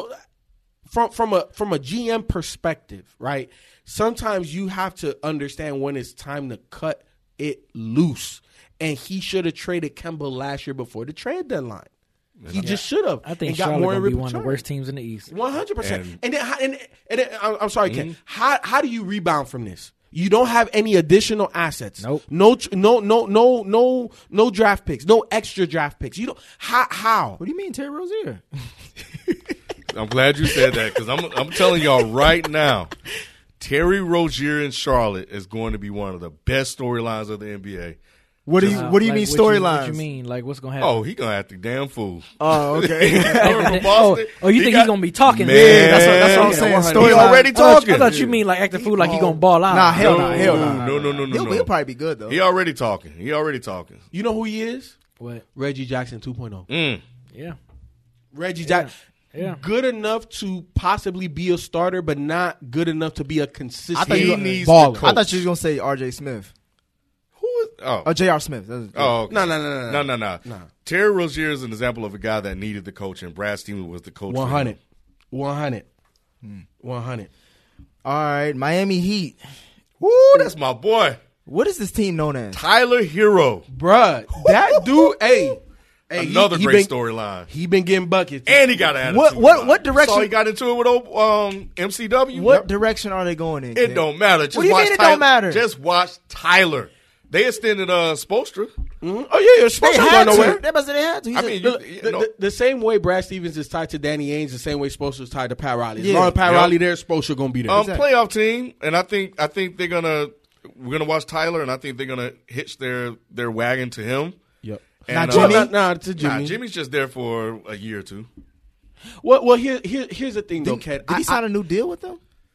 from a GM perspective, right? Sometimes you have to understand when it's time to cut it loose. And he should have traded Kemba last year before the trade deadline. He just should have. I think Charlotte going to be one of the worst teams in the East. 100%. And then I'm sorry, Ken. How do you rebound from this? You don't have any additional assets. Nope. No draft picks. No extra draft picks. You don't. How? What do you mean, Terry Rozier? I'm glad you said that because I'm telling y'all right now. Terry Rozier in Charlotte is going to be one of the best storylines of the NBA. What do you mean storylines? What you mean? Like what's going to happen? Oh, he's going to act the damn fool. Oh, okay. From Boston, you think he's going to be talking? Man, that's what I'm saying. He already talking. I thought you mean like act the fool like he going to ball out. Nah, hell no. No. He'll probably be good though. He already talking. You know who he is? What? Reggie Jackson 2.0. Yeah. Reggie Jackson. Yeah. Good enough to possibly be a starter, but not good enough to be a consistent baller. I thought you were going to say R.J. Smith. Who is? Oh, J.R. Smith. Okay. No. Terry Rozier is an example of a guy that needed the coach, and Brad Stevens was the coach. 100. All right, Miami Heat. Woo, that's my boy. What is this team known as? Tyler Hero. Bruh, that dude, hey, another great storyline. He been getting buckets. And he got an attitude. What direction? So he got into it with MCW. What direction are they going in? It don't matter. What do you mean it don't matter? Just watch Tyler. They extended Spoelstra. Mm-hmm. Oh, yeah. Spoelstra going nowhere. They had to. I mean, the same way Brad Stevens is tied to Danny Ainge, the same way Spoelstra is tied to Pat Riley. As long as Pat Riley there, Spoelstra going to be there. Playoff team, and I think we're going to watch Tyler, and I think they're going to hitch their wagon to him. Yep. And, to Jimmy. Jimmy's just there for a year or two. Well, here's the thing, though, Ken. Did he sign a new deal with them?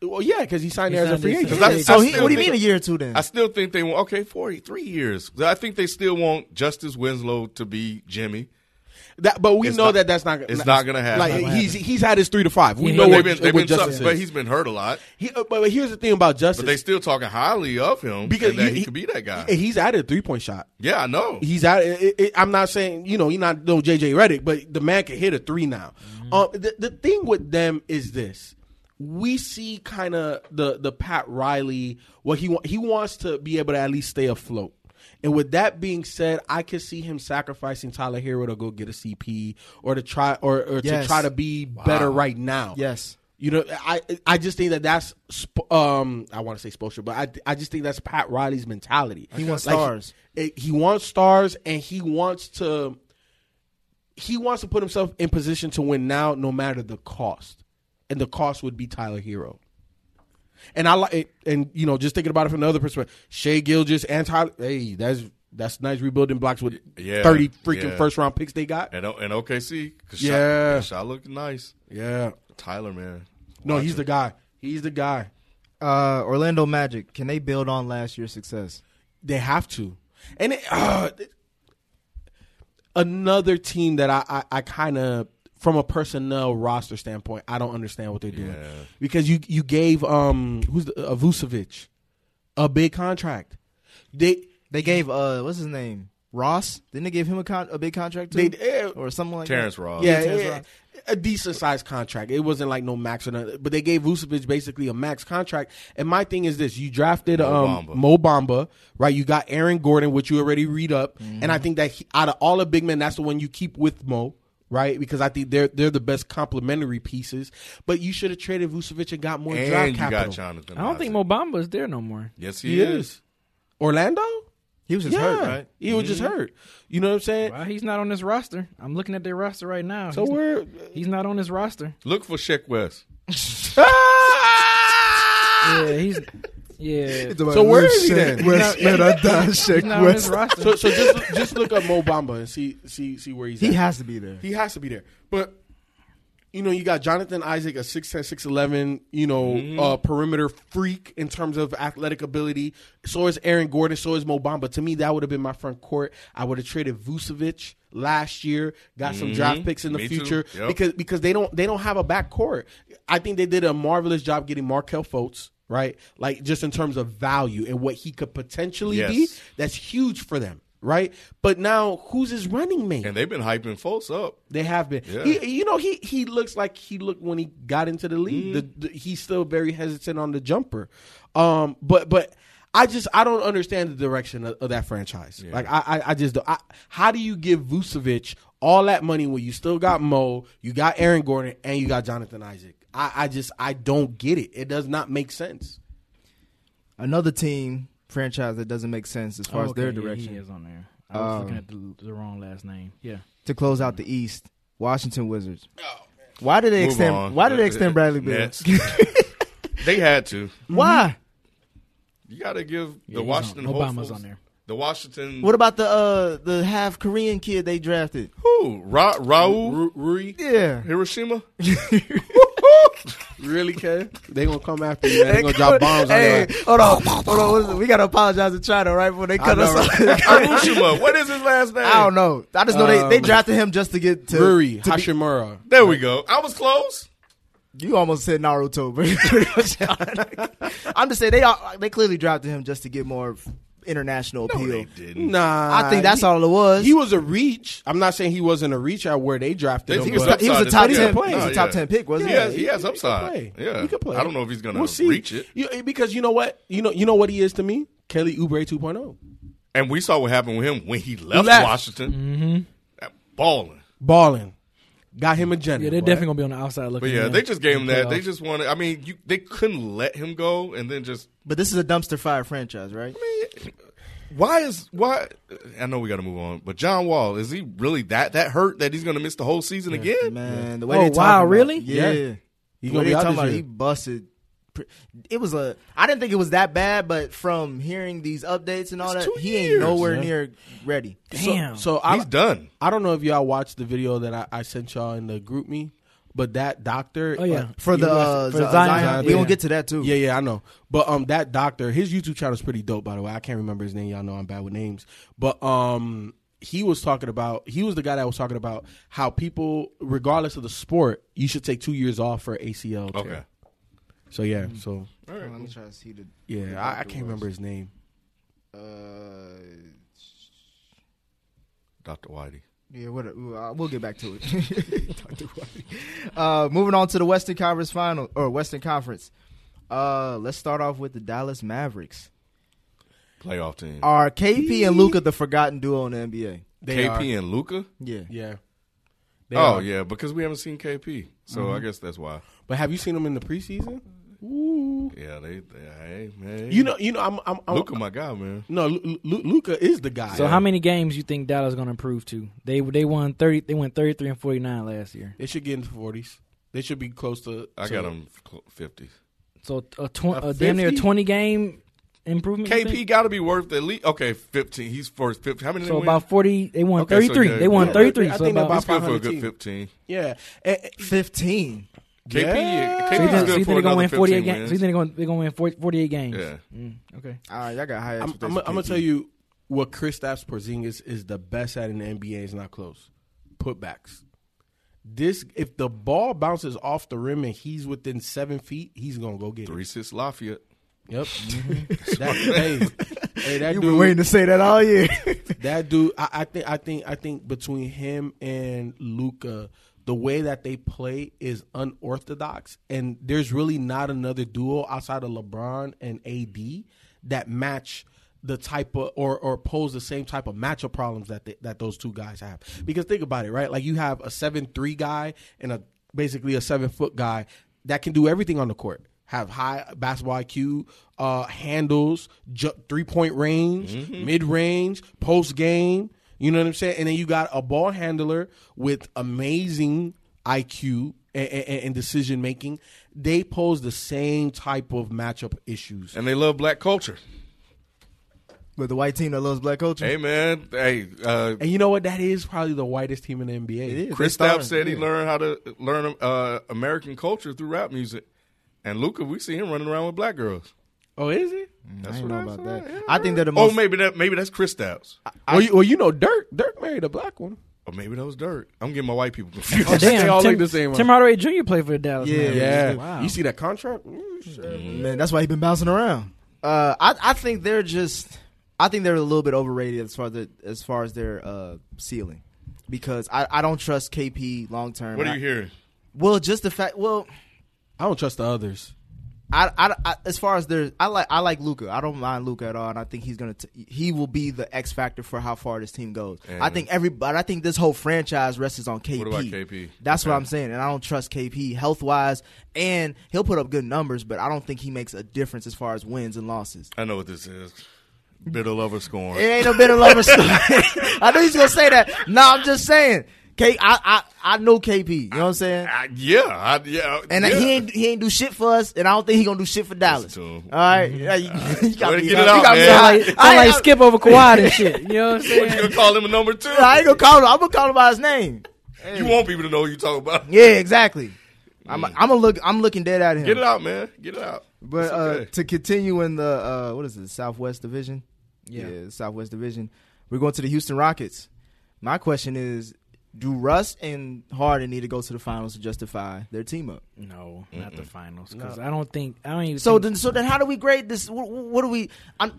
Well, yeah, because he signed there as a free agent. So what do you mean a year or two then? I still think they want 3 years. I think they still want Justice Winslow to be Jimmy. But we know that's not. It's not going to happen. Like he's had his 3 to 5. We know they've been but he's been hurt a lot. But here's the thing about Justice. But they still talking highly of him because he could be that guy. He's added a 3-point shot. Yeah, I know. He's added. I'm not saying he's not no JJ Redick, but the man can hit a 3 now. The thing with them is this. We see kind of the Pat Riley. What he wants to be able to at least stay afloat. And with that being said, I can see him sacrificing Tyler Hero to go get a CP or to try to try to be better right now. Yes, I just think that's I want to say Spoelstra, but I just think that's Pat Riley's mentality. He wants stars. He wants stars, and he wants to put himself in position to win now, no matter the cost, and the cost would be Tyler Hero. And I like it, and just thinking about it from another perspective, Shai Gilgeous and Tyler. Hey, that's nice rebuilding blocks with 30 freaking first round picks they got. And OKC, Shai looking nice. Yeah, Tyler, man. No, he's the guy. He's the guy. Orlando Magic, can they build on last year's success? They have to. And another team that I kind of, from a personnel roster standpoint, I don't understand what they're doing because you gave Vucevic a big contract. They gave what's his name, Ross? Didn't they give him a big contract too, or something like Terrence that? Ross? Yeah, a decent sized contract. It wasn't like no max or nothing, but they gave Vucevic basically a max contract. And my thing is this: you drafted Mo Bamba, right? You got Aaron Gordon, which you already read up, and I think that out of all the big men, that's the one you keep with Mo. Right, because I think they're the best complementary pieces, but you should have traded Vucevic and got more draft capital. Got Jonathan I don't think Mo Bamba is there no more. Yes, he is. Orlando? He was just hurt, right? He was just hurt. You know what I'm saying? Well, he's not on this roster. I'm looking at their roster right now. So he's not on this roster. Look for Sheck West. Yeah. So where is he then? He's not on this roster. So just look up Mo Bamba and see where he's at. He has to be there. He has to be there. But you got Jonathan Isaac, a 6'10", 6'11", perimeter freak in terms of athletic ability. So is Aaron Gordon. So is Mo Bamba. To me, that would have been my front court. I would have traded Vucevic last year. Got some draft picks in the future because they don't have a back court. I think they did a marvelous job getting Markelle Fultz. Right? Like just in terms of value and what he could potentially be, that's huge for them. Right? But now who's his running mate? And they've been hyping Fultz up. They have been. Yeah. He looks like he looked when he got into the league. He's still very hesitant on the jumper. But I don't understand the direction of that franchise. Yeah. Like I just don't. How do you give Vucevic all that money when you still got Mo, you got Aaron Gordon, and you got Jonathan Isaac? I don't get it. It does not make sense. Another team franchise that doesn't make sense as far as their direction. He is on there. I was looking at the wrong last name. Yeah. To close out the East, Washington Wizards. Oh, why did they extend Bradley Beal? They had to. Why? You got to give the Washington Obama's on there. The Washington. What about the half Korean kid they drafted? Who? Raul Rui? Yeah. Hiroshima? Really, Kev? They gonna come after you, man. They gonna drop bombs on you. Hold on. We gotta apologize to China, right? Before they cut us off. Hiroshima. What is his last name? I don't know. I just know they drafted him just to get to Ruri Hashimura. There we go. I was close. You almost said Naruto, but I'm just saying they clearly drafted him just to get more international appeal. No, they didn't. Nah, I think that's all it was. He was a reach. I'm not saying he wasn't a reach at where they drafted him. He was a top 10. He was a top 10 pick, wasn't he? He has upside. Yeah, he could play. I don't know if he's gonna reach it. Because you know what? You know what he is to me? Kelly Oubre 2.0. And we saw what happened with him when he left Washington. Balling. Got him a general. Yeah, they're definitely gonna be on the outside looking. But yeah, they just gave him that. They just wanted. I mean, they couldn't let him go, and then just. But this is a dumpster fire franchise, right? I mean, why? I know we got to move on, but John Wall, is he really that hurt that he's gonna miss the whole season again? Man, the way really? Yeah. He's gonna be out this year. He busted. It was I didn't think it was that bad, but from hearing these updates and all that, he ain't nowhere near ready. Damn. So he's done. I don't know if y'all watched the video that I sent y'all in the group me, But that doctor, for the Zion, we gonna get to that too. Yeah, I know. But that doctor, his YouTube channel is pretty dope. By the way, I can't remember his name. Y'all know I'm bad with names. But he was the guy that was talking about how people, regardless of the sport, you should take 2 years off for ACL tear. Okay. So yeah, so all right, let me try to see the. Yeah, I can't remember his name. Dr. Whitey. Yeah, we'll get back to it. Dr. Whitey. Moving on to the Western Conference Final or Western Conference. Let's start off with the Dallas Mavericks. Playoff team. Are KP and Luka the forgotten duo in the NBA? KP and Luka? Yeah. Yeah, because we haven't seen KP, so I guess that's why. But have you seen them in the preseason? Ooh. Yeah, hey man. You know, I'm Luka, my guy, man. No, Luka is the guy. So how many games you think Dallas is going to improve to? They won 30. They went 33 and 49 last year. They should get into 40s. They should be close to. I got them 50s. So damn near 20 game improvement. KP got to be worth at least 15. He's first 15. How many? So about 40. They won 33. They won 33. I so think about good for a good 15. Yeah, 15. KP, so KP's you good think for they're gonna win 48 games. games? So you think they're gonna win 48 games? Yeah. Okay. All right, y'all got high I'm expectations. gonna tell you what Kristaps Porzingis is the best at in the NBA. Is not close. Putbacks. If the ball bounces off the rim and he's within 7 feet, he's gonna go get it. 3-6 Lafayette. Yep. Hey, that You've dude. been waiting to say that all year. That dude. I think between him and Luka, the way that they play is unorthodox, and there's really not another duo outside of LeBron and AD that match the type of or pose the same type of matchup problems that those two guys have. Because think about it, right? Like you have a 7'3" guy and basically a 7-foot guy that can do everything on the court. Have high basketball IQ, handles, 3-point range, mid-range, post-game. You know what I'm saying? And then you got a ball handler with amazing IQ and decision-making. They pose the same type of matchup issues. And they love black culture. With the white team that loves black culture. Hey, man. Hey, and you know what? That is probably the whitest team in the NBA. It is. Kristaps said he learned how to learn American culture through rap music. And Luka, we see him running around with black girls. Oh, is he? That's I what know I about said. that. Yeah, I think they're the most. Oh, maybe that's Kristaps. Well, you know, Dirk married a black one. Or maybe that was Dirk. I'm getting my white people confused. Oh, damn, They all look the same. Tim Hardaway Jr. played for the Dallas. Mavericks. Yeah. Wow. You see that contract? Man, that's why he's been bouncing around. I think they're a little bit overrated as far as their ceiling, because I don't trust KP long term. What are you hearing? Well, just the fact. Well, I don't trust the others. I as far as I like Luka. I don't mind Luka at all, and I think he will be the X factor for how far this team goes. And I think this whole franchise rests on KP. What about KP? That's what I'm saying, and I don't trust KP health wise, and he'll put up good numbers, but I don't think he makes a difference as far as wins and losses. I know what this is. Bitter lover scoring. It ain't no bitter lover story. I knew he's gonna say that. No, I'm just saying. I know KP. You know what I'm saying? Yeah. And he ain't do shit for us, and I don't think he gonna do shit for Dallas. All right, you got Get it out, man. I like skip over Kawhi and shit. You know what I'm saying? What, you gonna call him a number 2? I ain't gonna call him. I'm gonna call him by his name. You want people to know who you talking about. Yeah, exactly. I'm looking dead at him. Get it out, man. Get it out. But okay. to continue in the what is it, Southwest Division? Yeah, Southwest Division. We're going to the Houston Rockets. My question is, do Russ and Harden need to go to the finals to justify their team up? No, not the finals. Because I don't even. So then, how do we grade this? What do we?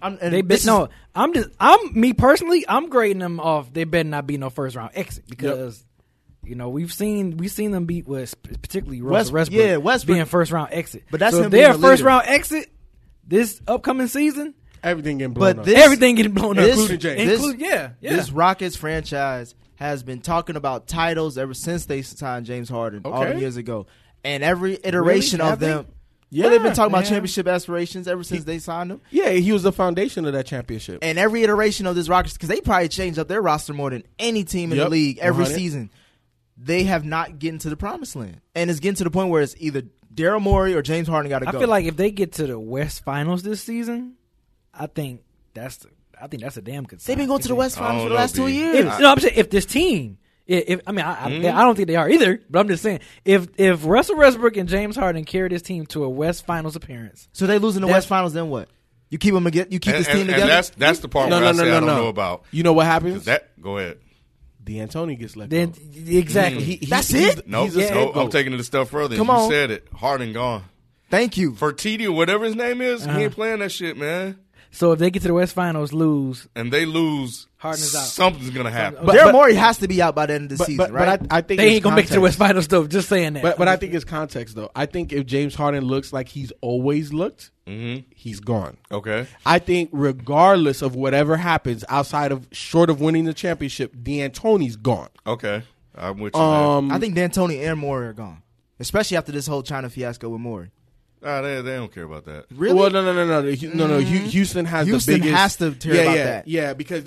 Me personally, I'm grading them off. They better not be no first round exit because. You know, we've seen them beat particularly Westbrook being first round exit. But that's so him if they're being a first leader. round exit this upcoming season. Everything getting blown up. Everything getting blown up, including James. This Rockets franchise has been talking about titles ever since they signed James Harden all them years ago, and every iteration of them. Yeah, they've been talking about championship aspirations ever since they signed him. Yeah, he was the foundation of that championship. And every iteration of this Rockets, because they probably changed up their roster more than any team in the league every season. They have not gotten to the promised land. And it's getting to the point where it's either Daryl Morey or James Harden got to go. I feel like if they get to the West Finals this season, I think that's a damn good sign. They've been going to the West Finals for the last 2 years. I'm saying if this team I don't think they are either. But I'm just saying, if Russell Westbrook and James Harden carry this team to a West Finals appearance, so they lose in the West Finals, then what? You keep them again. You keep this team together. And that's the part where I don't know about. You know what happens? Go ahead. D'Antoni gets let go. Exactly. That's it? No, I'm taking it a step further. Come you on. said it. Harden gone. Thank you. Fertitta, whatever his name is, he ain't playing that shit, man. So if they get to the West Finals, lose, and they lose, Harden is out. Something's gonna happen. Daryl Morey has to be out by the end of the season, right? But I think they ain't gonna make it to the West Finals, though. Just saying that. But I think it's context, though. I think if James Harden looks like he's always looked, he's gone. Okay. I think regardless of whatever happens short of winning the championship, D'Antoni's gone. Okay, I'm with you. I think D'Antoni and Morey are gone, especially after this whole China fiasco with Morey. They don't care about that. Really? Well, no. Houston has the biggest. Houston has to care about that. Yeah, because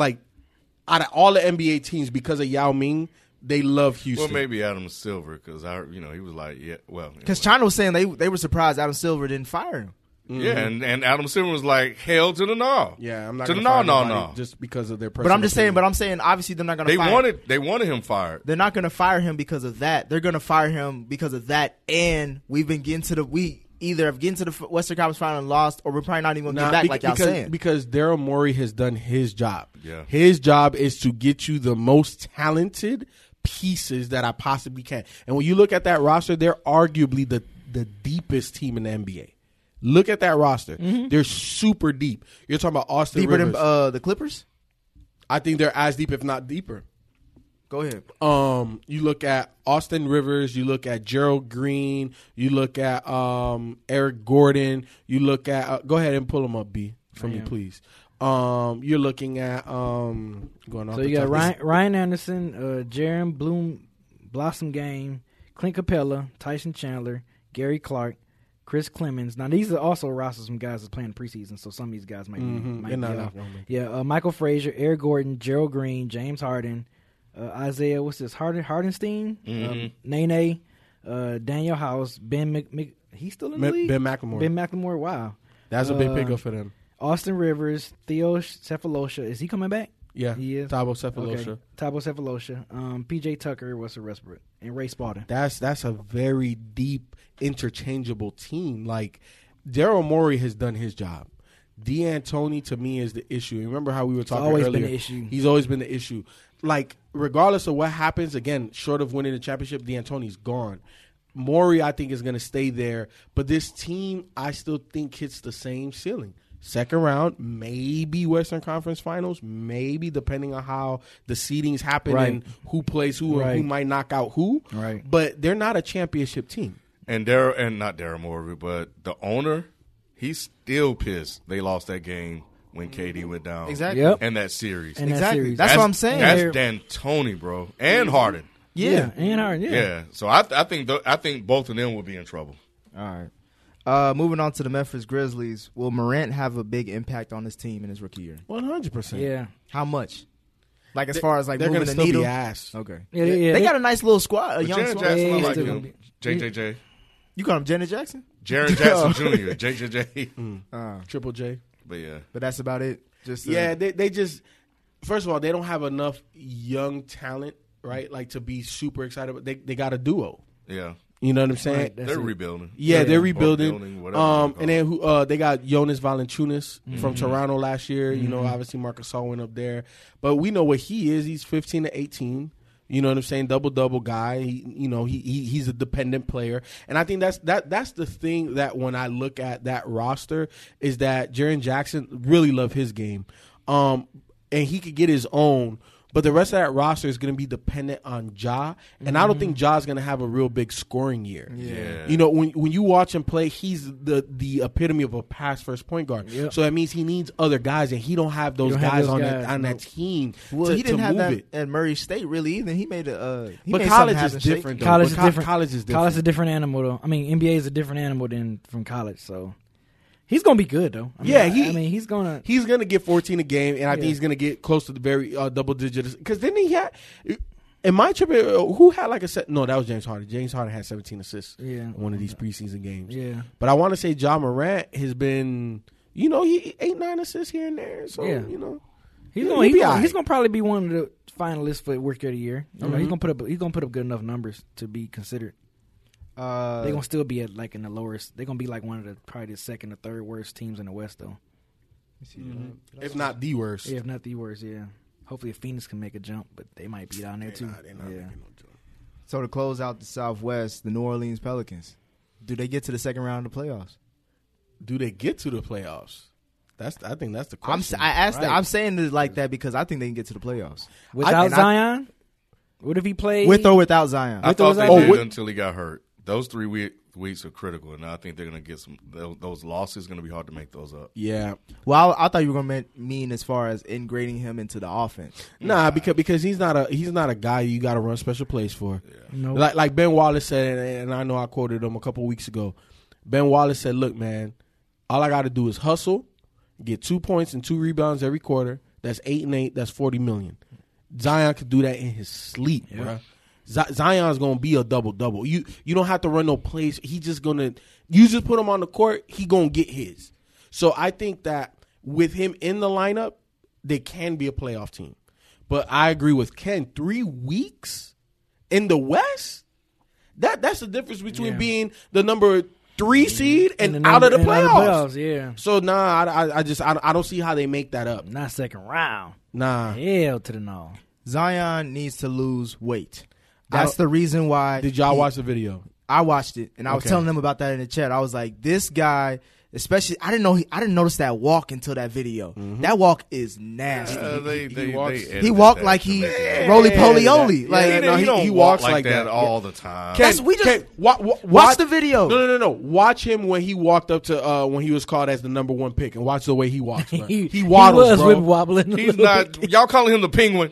out of all the NBA teams, because of Yao Ming, they love Houston. Well, maybe Adam Silver, because he was like, yeah, well, because China was saying they were surprised Adam Silver didn't fire him. Yeah, and Adam Silver was like, hell to the no. Yeah, I'm not to the no, just because of their. But I'm saying, obviously they're not going to. They wanted him fired. They're not going to fire him because of that. They're going to fire him because of that. And we've been getting to the either have getting to the Western Conference Final and lost, or we're probably not even going to get back like y'all saying. Because Daryl Morey has done his job. Yeah. His job is to get you the most talented pieces that I possibly can. And when you look at that roster, they're arguably the deepest team in the NBA. Look at that roster. Mm-hmm. They're super deep. You're talking about Austin deeper Rivers. Than the Clippers? I think they're as deep, if not deeper. Go ahead. You look at Austin Rivers. You look at Gerald Green. You look at Eric Gordon. You look at go ahead and pull them up, B, for me, please. You're looking at going on. So you got Ryan Anderson, Jaron Blossom Game, Clint Capella, Tyson Chandler, Gary Clark, Chris Clemens. Now these are also rosters some guys that's playing preseason, so some of these guys might be off. Yeah, Michael Frazier, Eric Gordon, Gerald Green, James Harden. Isaiah, what's this? Hardenstein, Nene, Daniel House, he's still in the league? Ben McLemore. Ben McLemore, wow. That's a big pickup for them. Austin Rivers, Theo Cephalosha. Is he coming back? Yeah, he is. Thabo Cephalosha. Okay. Thabo Cephalosha. PJ Tucker, Russell Westbrook, and Ray Spalding. That's a very deep, interchangeable team. Like, Daryl Morey has done his job. D'Antoni, to me, is the issue. Remember how we were talking earlier? Been the issue. He's always been the issue. Like, regardless of what happens, again, short of winning the championship, D'Antoni's gone. Morey, I think, is going to stay there. But this team, I still think, hits the same ceiling. Second round, maybe Western Conference Finals, maybe depending on how the seedings happen and who plays who and who might knock out who. Right. But they're not a championship team. And not Daryl Morey, but the owner, he's still pissed they lost that game when KD went down. Exactly. Yep. And that series. Exactly. That's what I'm saying. That's D'Antoni, bro. And Harden. Yeah. And Harden, Yeah. So I think both of them will be in trouble. All right. Moving on to the Memphis Grizzlies. Will Morant have a big impact on this team in his rookie year? 100%. Yeah. How much? Like as far as like they're moving gonna the still needle? be ass. Okay. Yeah, they got a nice little squad, a young Jaren squad. Jackson, I like Yeah, him. JJJ. You call him Janet Jackson? Jaren Jackson Jr. JJJ. Triple J. But yeah. But that's about it. Just they just, first of all, they don't have enough young talent, right? Like to be super excited. But they got a duo. Yeah. You know what I'm saying? Right, They're rebuilding. Yeah, they're rebuilding. Whatever and then they got Jonas Valanciunas from Toronto last year. You know, obviously Marcus Gasol went up there, but we know what he is. He's 15 to 18. You know what I'm saying? Double guy. He's a dependent player, and I think that's the thing that when I look at that roster is that Jaren Jackson really loved his game, and he could get his own. But the rest of that roster is going to be dependent on Ja, and I don't think Ja's going to have a real big scoring year. Yeah. You know, when you watch him play, he's the epitome of a pass-first point guard. Yep. So that means he needs other guys, and he don't have those guys on that team. Well, he didn't have that at Murray State really either. He made college is different. College is different. College is different. College is a different animal, though. I mean, NBA is a different animal than from college, so. He's gonna be good though. He's gonna get 14 a game, and I think he's gonna get close to the very double digits. Because then he had, in my trip, who had like a set? No, that was James Harden. James Harden had 17 assists in one of these preseason games. Yeah, but I want to say Ja Morant has been, he 8-9 assists here and there. So He's gonna probably be one of the finalists for Rookie of the Year. Mm-hmm. He's gonna put up good enough numbers to be considered. They're gonna still be at like in the lowest. They're gonna be like one of the probably the second or third worst teams in the West though. Mm-hmm. If not the worst. Yeah, if not the worst. Yeah. Hopefully, Phoenix can make a jump, but they might be down there too. They're not making no jump. So to close out the Southwest, the New Orleans Pelicans, do they get to the second round of the playoffs? Do they get to the playoffs? I think that's the question. I'm saying it like that because I think they can get to the playoffs without Zion. What if he played with or without Zion? I thought they did until he got hurt. Those 3 weeks are critical, and I think they're going to get some. Those losses going to be hard to make those up. Yeah. Well, I thought you were going to mean as far as integrating him into the offense. Nah, because he's not a guy you got to run special plays for. Yeah. Nope. Like Ben Wallace said, and I know I quoted him a couple weeks ago. Ben Wallace said, "Look, man, all I got to do is hustle, get 2 points and 2 rebounds every quarter. That's 8 and 8. That's $40 million. Zion could do that in his sleep, bro." Zion's gonna be a double-double. You don't have to run no plays. He just gonna you just put him on the court. He gonna get his. So I think that with him in the lineup, they can be a playoff team. But I agree with Ken. 3 weeks in the West. That's the difference between being the number 3 seed and out of the playoffs. Yeah. So I don't see how they make that up. Not second round. Nah. Hell to the no. Zion needs to lose weight. That's the reason why. Did y'all watch the video? I watched it, and I was telling them about that in the chat. I was like, this guy, especially, I didn't notice that walk until that video. Mm-hmm. That walk is nasty. He walked like he roly-poly-oly. He walks like that all the time. Watch the video. No. Watch him when he walked up to when he was called as the number 1 pick, and watch the way he walks. He waddles, he was wobbling. He's not. Y'all calling him the penguin?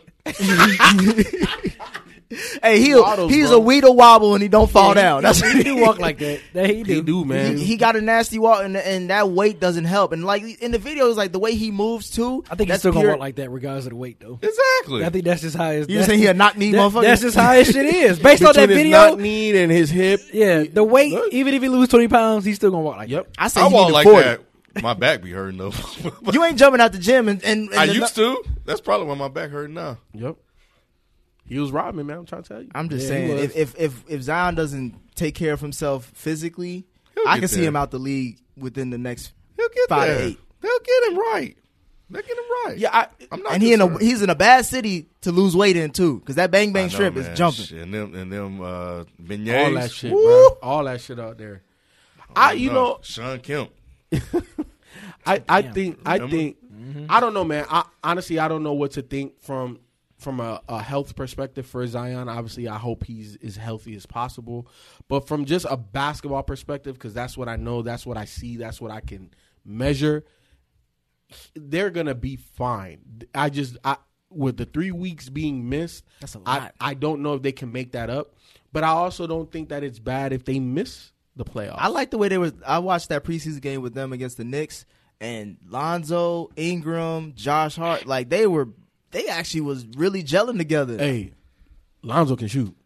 Hey, he's a weedle wobble and he don't fall down. That's he do walk like that. He do, man. He got a nasty walk and that weight doesn't help. And like in the video, it's like the way he moves too. I think he's still gonna walk like that regardless of the weight though. Exactly. I think that's just how his. You saying he a knock knee motherfucker? That's just how his shit is. Based on that video, knock knee and his hip. Yeah, the weight. Even if he lose 20 pounds, he's still gonna walk like that. I walk like that. My back be hurting though. You ain't jumping out the gym and I used to. That's probably why my back hurting now. Yep. He was robbing me, man. I'm trying to tell you. I'm just saying, if Zion doesn't take care of himself physically, I can see him out the league within the next 5 to 8. They'll get him right. They'll get him right. Yeah, I'm not. And he's in a bad city to lose weight in too, because that Bang Bang Strip is jumping. Shit. And them beignets, all that shit, bro. All that shit out there. Sean Kemp. I think. Mm-hmm. I don't know, man. Honestly, I don't know what to think from a health perspective for Zion. Obviously, I hope he's as healthy as possible. But from just a basketball perspective, because that's what I know, that's what I see, that's what I can measure, they're going to be fine. With the 3 weeks being missed, that's a lot. I don't know if they can make that up. But I also don't think that it's bad if they miss the playoffs. I like the way I watched that preseason game with them against the Knicks, and Lonzo, Ingram, Josh Hart, like they actually was really gelling together. Hey, Lonzo can shoot.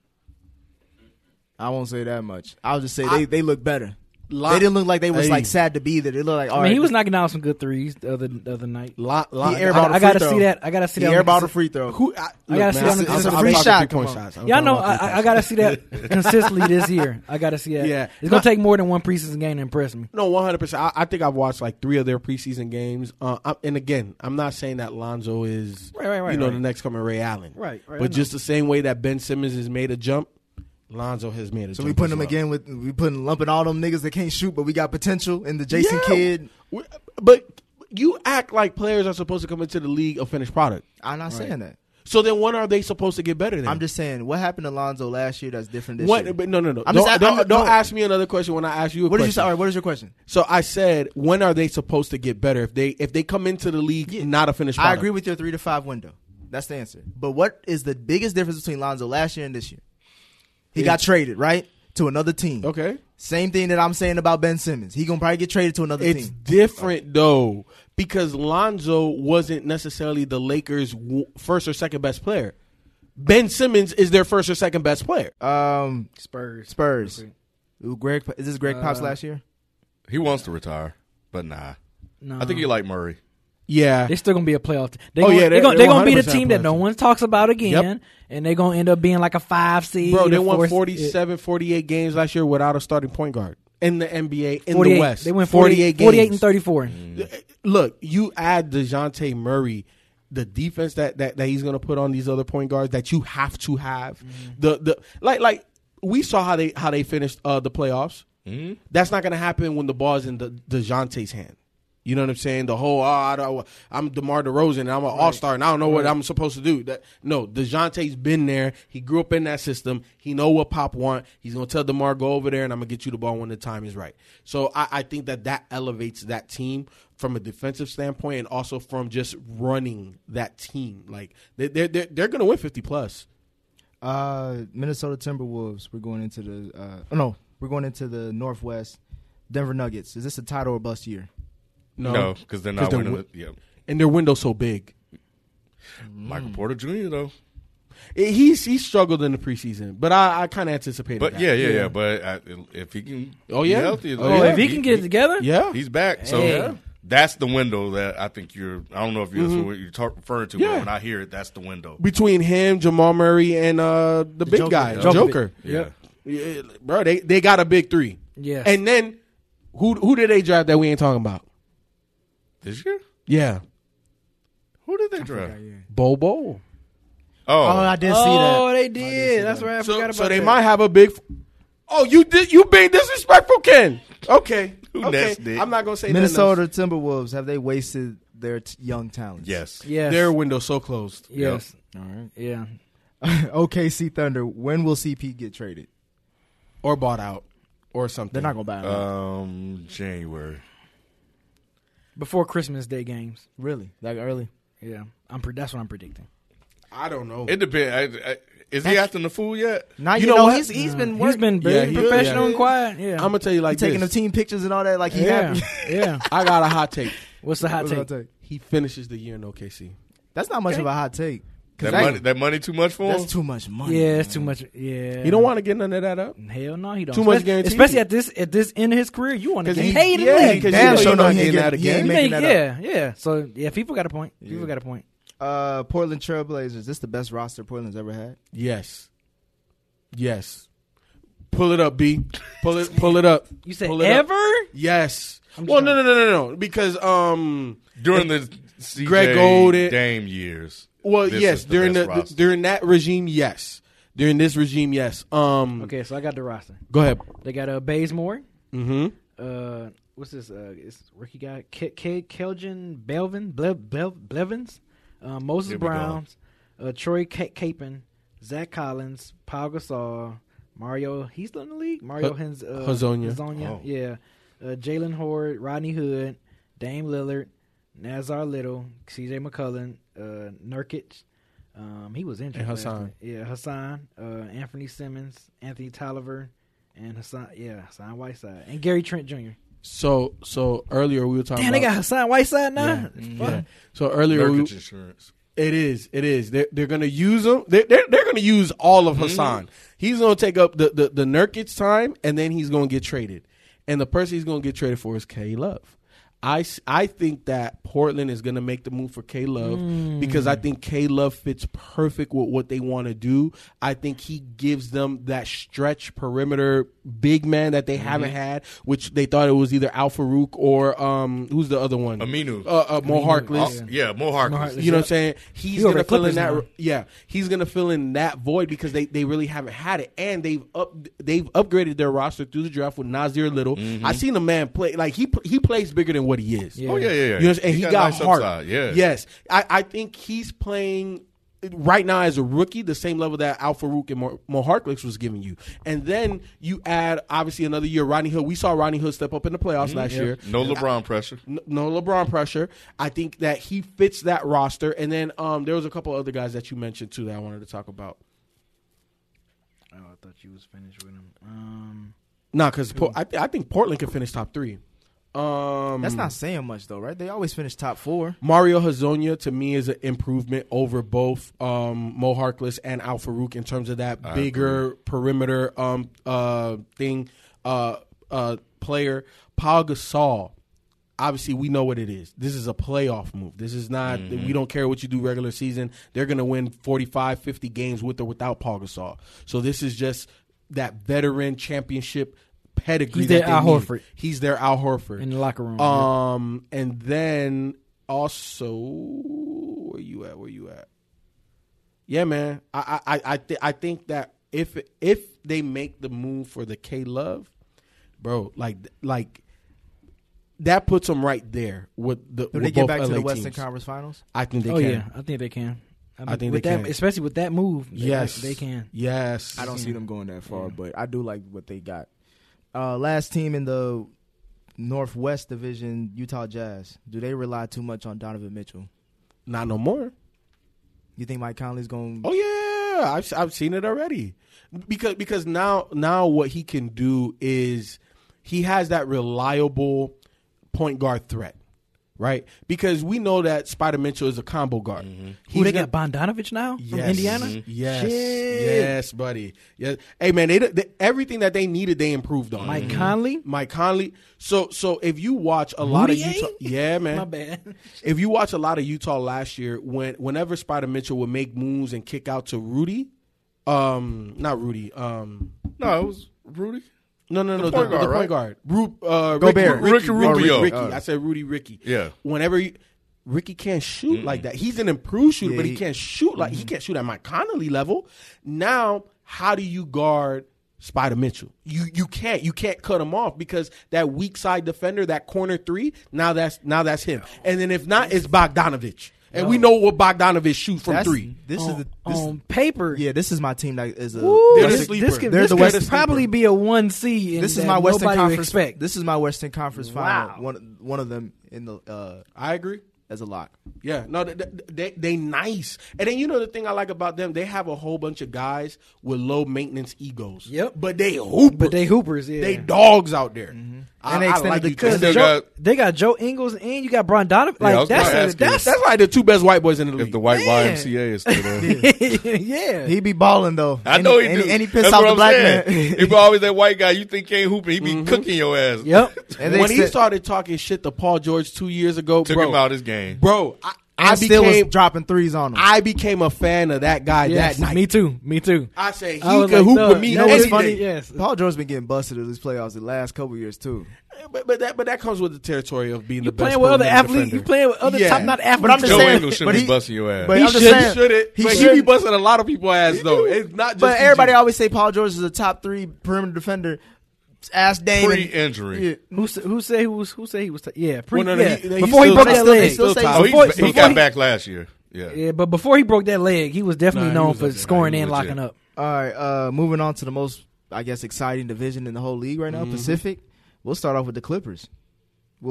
I won't say that much. I'll just say they look better. They didn't look like they was like sad to be there. They looked like all right. He was knocking out some good threes the other night. I gotta see that. I gotta see that. He airballed a free throw. I gotta see that on free shot. Y'all know I gotta see that consistently this year. I gotta see that. Yeah, it's gonna take more than one preseason game to impress me. No, 100%. I think I've watched like 3 of their preseason games. And again, I'm not saying that Lonzo is the next coming Ray Allen. Right. But just the same way that Ben Simmons has made a jump, Lonzo has made a jump. So we putting him again lumping all them niggas that can't shoot, but we got potential in the Jason Kidd. But you act like players are supposed to come into the league a finished product. I'm not saying that. So then when are they supposed to get better then? I'm just saying, what happened to Lonzo last year that's different this year? But no. Don't ask me another question when I ask you a question. What is your question? So I said, when are they supposed to get better? If they come into the league not a finished product. I agree with your 3 to 5 window. That's the answer. But what is the biggest difference between Lonzo last year and this year? He got traded, right, to another team. Okay. Same thing that I'm saying about Ben Simmons. He going to probably get traded to another team. It's different, though, because Lonzo wasn't necessarily the Lakers' first or second best player. Ben Simmons is their first or second best player. Spurs. Okay. Is this Greg Pops last year? He wants to retire, but nah. No. I think he like Murray. Yeah, they're still gonna be a playoff. They're gonna be the team that no one talks about again, and they're gonna end up being like a 5 seed. Bro, they won 47, 48 games last year without a starting point guard in the NBA in the West. They went 48 and 34. Look, you add DeJounte Murray, the defense that he's gonna put on these other point guards that you have to have. Like we saw how they finished the playoffs. That's not gonna happen when the ball's in DeJounte's hand. You know what I'm saying? The whole I'm DeMar DeRozan and I'm an all-star and I don't know what I'm supposed to do. No, DeJounte's been there. He grew up in that system. He know what Pop want. He's going to tell DeMar, go over there and I'm going to get you the ball when the time is right. So I think that elevates that team from a defensive standpoint and also from just running that team. Like they're going to win 50+. Minnesota Timberwolves, we're going into the Northwest. Denver Nuggets. Is this a title or bust year? No, because they're not winning it. Yeah. And their window's so big. Michael Porter Jr., though. He struggled in the preseason, but I kind of anticipated that. Yeah. But if he can be healthy. If he can get it together? Yeah. He's back. So that's the window that I think I don't know if that's what you're referring to, but when I hear it, that's the window. Between him, Jamal Murray, and the big Joker. guy, Joker. Yeah. Bro, they got a big three. Yeah. And then who did they draft that we ain't talking about? This year? Yeah. Who did they draft? Bobo. Oh, I did see that. Oh, they did. That's right. I forgot about that. So they might have a big. Oh, you being disrespectful, Ken. Okay. Next, Nick? I'm not gonna say Minnesota Timberwolves, have they wasted their young talents? Yes. Their window's so closed. Yes. All right. Yeah. OKC Thunder, when will CP get traded? Or bought out. Or something. They're not going to buy him. January. Before Christmas Day games. Really? That early? Yeah. That's what I'm predicting. I don't know. It depends. Is he acting the fool yet? Not you know what? He's been He's been very professional and quiet. Yeah. I'm going to tell you like taking the this. team pictures and all that. Like he happy. Yeah. I got a hot take. What's the hot take? He finishes the year in OKC. That's not much of a hot take. That money too much for him? That's too much money. Yeah, it's too much. Yeah. You don't want to get none of that up? Hell no, he don't. Too much guaranteed. Especially at this end of his career, you want to get paid in the league. Damn, sure not he getting that he again. ain't making that up. Yeah. So yeah, people got a point. Portland Trailblazers. Is this the best roster Portland's ever had? Yes. Pull it up, B. Pull it up. You said Pull it ever? Up. Yes. Well, no. Because during the CJ Greg Oden, Dame years. Well, yes, during that regime, yes. During this regime, yes. Okay, so I got the roster. Go ahead. They got Bazemore. Mm-hmm. What's this? It's rookie guy Keljin Blevins, Moses Browns, Troy Capon, Zach Collins, Pau Gasol, Mario. He's still in the league. Mario Hezonja. Yeah. Jalen Horde, Rodney Hood, Dame Lillard, Nazar Little, C.J. McCollum, Nurkic. He was injured. And Hassan. Hassan. Anthony Simmons, Anthony Tolliver, and Hassan Whiteside, and Gary Trent Jr. So earlier we were talking. Damn, they got Hassan Whiteside now. Yeah. So earlier Nurkic insurance. It is. They're going to use him. They're going to use all of Hassan. He's going to take up the Nurkic time, and then he's going to get traded. And the person he's going to get traded for is K Love. I think that Portland is going to make the move for K Love because I think K Love fits perfect with what they want to do. I think he gives them that stretch perimeter big man that they haven't had, which they thought it was either Al Farouk or who's the other one? Aminu. Mo Harkless. Yeah, Mo Harkless. You know what I'm saying? He's going to fill in that. Yeah, he's going to fill in that void because they really haven't had it, and they've upgraded their roster through the draft with Nasir Little. I seen the man play like he plays bigger than what he is. Yeah. Oh yeah. You know, and he got nice heart. Upside. Yeah. Yes, I think he's playing right now as a rookie the same level that Al Farouk and Mo Harkless was giving you. And then you add obviously another year Rodney Hood. We saw Rodney Hood step up in the playoffs last year. No LeBron pressure. No LeBron pressure. I think that he fits that roster. And then there was a couple other guys that you mentioned too that I wanted to talk about. Oh, I thought you was finished with him. Because I think Portland can finish top 3. That's not saying much though, right? They always finish top 4. Mario Hezonja to me is an improvement over both Mo Harkless and Al Farouk in terms of that bigger perimeter player. Pau Gasol obviously we know what it is. This is a playoff move. This is not, we don't care what you do regular season. They're going to win 45, 50 games with or without Paul Gasol. So this is just that veteran championship pedigree. He's their Al Horford. He's their Al Horford. In the locker room. And then also, where you at? Yeah, man. I think that if they make the move for the K-Love, bro, like that puts them right there with the. Do they get back to the Western Conference Finals? I think they can. Yeah, I think they can. I think with they that, can, especially with that move. Yes, they can. Yes, I don't see them going that far, but I do like what they got. Last team in the Northwest Division, Utah Jazz. Do they rely too much on Donovan Mitchell? Not no more. You think Mike Conley's going? Oh yeah, I've seen it already. Because now what he can do is he has that reliable point guard threat, right? Because we know that Spider Mitchell is a combo guard. Who they got Bogdanovich now from Indiana? Yes, Shit. yes, buddy. Yes. Hey man, they everything that they needed they improved on. Mike Conley. So if you watch a lot of Rudy Utah, yeah, man. My bad. If you watch a lot of Utah last year, whenever Spider Mitchell would make moves and kick out to Rudy, not Rudy, no, it was Rudy. No, the point guard. Gobert. Ricky. Rubio. I said Ricky. Yeah. Whenever Ricky can't shoot like that. He's an improved shooter, but he can't shoot he can't shoot at Mike Conley level. Now, how do you guard Spider Mitchell? You can't cut him off because that weak side defender, that corner three, now that's him. And then if not, it's Bogdanovich. And we know what Bogdanovich shoot from three. This is on paper. Yeah, this is my team that is a. They're the sleeper. This could probably be a 1C. This is my Western Conference. Expect. This is my Western Conference final. One of them in the. I agree. As a lock. Yeah, no, they nice. And then the thing I like about them, they have a whole bunch of guys with low maintenance egos. Yep. But they hoopers. Yeah. They dogs out there. And they extended the because they got Joe Ingles and you got Bogdanovich. Like that's like the two best white boys in the league. If the white YMCA is still there. Yeah. He be balling though. I know he do. And he pissed off the black man. He be always that white guy you think can't hoop and he be cooking your ass. Yep. And when he started talking shit to Paul George 2 years ago, took him out his game. Bro, I still was dropping threes on him. I became a fan of that guy that night. Me too. I say he could hoop with me. You know what's funny? Yes. Paul George's been getting busted in these playoffs the last couple years too. But that comes with the territory of being the best. Playing with other athletes. You playing with other top not athletes. But I'm just Joe saying, Ingles shouldn't be busting your ass. But he I'm just saying, he be busting a lot of people's ass though. It's not just. But everybody always say Paul George is a top 3 perimeter defender. Ask Dame. Pre-injury. Yeah. Who said he was? Yeah. Before he broke that leg. He got back last year. Yeah, but before he broke that leg, he was definitely known for scoring and locking up. All right, moving on to the most, I guess, exciting division in the whole league right now, Pacific. We'll start off with the Clippers. Will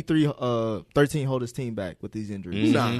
PG-13 hold his team back with these injuries? Nah.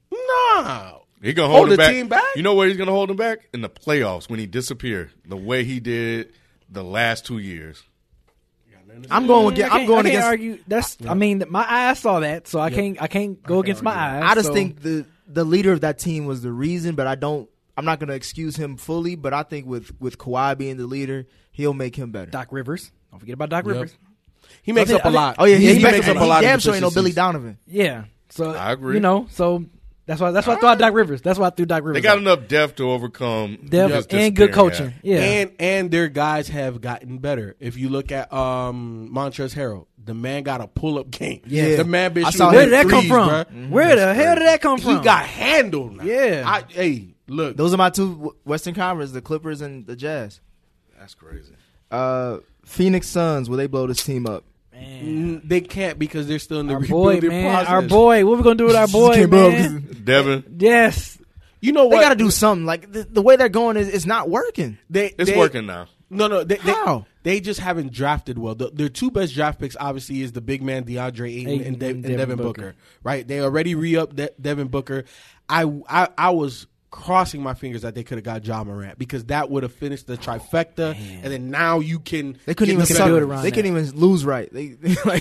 He gonna hold the him back. team back? You know where he's gonna hold him back? In the playoffs when he disappeared, the way he did the last 2 years. I'm going I can't against. argue. I mean, my eyes saw that, so I can't go against my eyes. I just think the leader of that team was the reason, but I'm not going to excuse him fully. But I think with Kawhi being the leader, he'll make him better. Doc Rivers. Don't forget about Doc Rivers. He makes up a lot. Oh yeah, he makes up a lot. Damn sure ain't no Billy Donovan. Yeah, so I agree. So that's why I thought Doc Rivers. That's why I threw Doc Rivers. They got enough depth to overcome and good coaching. Yeah, and their guys have gotten better. If you look at Montrezl Harrell, the man got a pull-up game. Yeah, the man been shooting. Where did that come from? Bruh. Where the hell did that come from? He got handled. Now. Yeah. Hey, look, those are my two Western Conference: the Clippers and the Jazz. That's crazy. Phoenix Suns, will they blow this team up? Man. They can't because they're still in the rebuilding process. Our boy, what we gonna do with our boy, man? Devin. Yes. You know what? They got to do something. Like the way they're going is not working. It's working now. No. How? They just haven't drafted well. Their two best draft picks, obviously, is the big man DeAndre Ayton and Devin Booker. Right? They already re-upped Devin Booker. I was crossing my fingers that they could have got Ja Morant because that would have finished the trifecta, and then now you can. They couldn't even do it around. They couldn't even lose right. You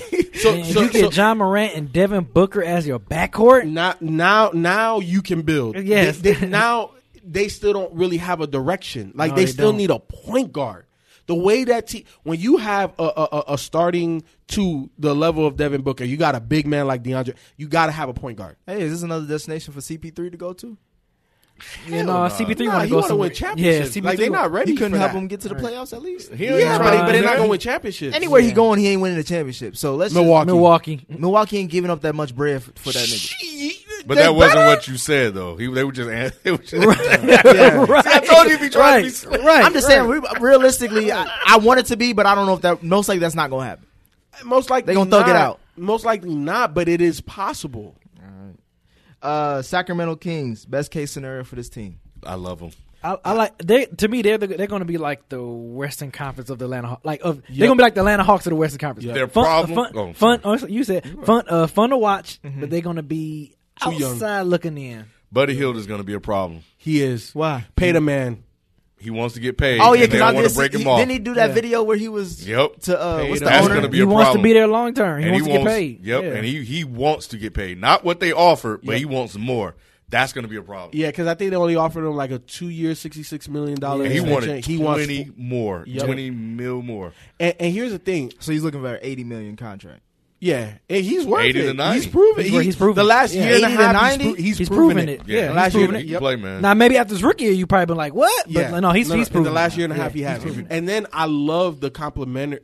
get Ja Morant and Devin Booker as your backcourt. Now you can build. Yes. Now they still don't really have a direction. Like they still need a point guard. The way that when you have a starting to the level of Devin Booker, you got a big man like DeAndre. You got to have a point guard. Hey, is this another destination for CP3 to go to? You know, CP3 want to go somewhere. Win championships. Yeah, CP3 like they're not ready. He couldn't for help that. him get to the playoffs at least. But they're not going to win championships. Anywhere he going, he ain't winning the championship. So let's Milwaukee ain't giving up that much bread for that nigga. But that wasn't what you said, though. They were just. Right. See, I told you if you trying to be right. I'm just saying, realistically, I want it to be, but I don't know if that. Most likely, that's not going to happen. Most likely, they're going to thug it out. Most likely not, but it is possible. All right. Sacramento Kings, best case scenario for this team. I love them. I like to me they're going to be like the Western Conference of the Atlanta Hawks. They're going to be like the Atlanta Hawks of the Western Conference. Their problem, fun. You said fun to watch, but they're going to be outside looking in. Buddy Hield is going to be a problem. He is. Why? Pay the man. He wants to get paid. Oh yeah, because I want to break him off. Didn't he do that video where he was? Yep. To what's the That's owner? going to be He a wants problem. to be there long term. He And wants to get paid. Yep. Yeah. And he wants to get paid. Not what they offer, but he wants more. That's going to be a problem. Yeah, because I think they only offered him like a 2-year, $66 million. And he wanted 20 wants more, 20 mil more. And here's the thing. So he's looking for an $80 million contract. Yeah, and he's worth 80 it. to 90. He's proven. He's proven. The last year and a 80 to half, 90? he's proven it. Yeah, Yeah, last he's year proven he can play, man. Now maybe after his rookie year, you probably been like, what? Yeah, But no, he's proven in the last it. year and a half he has. And then I love the compliment.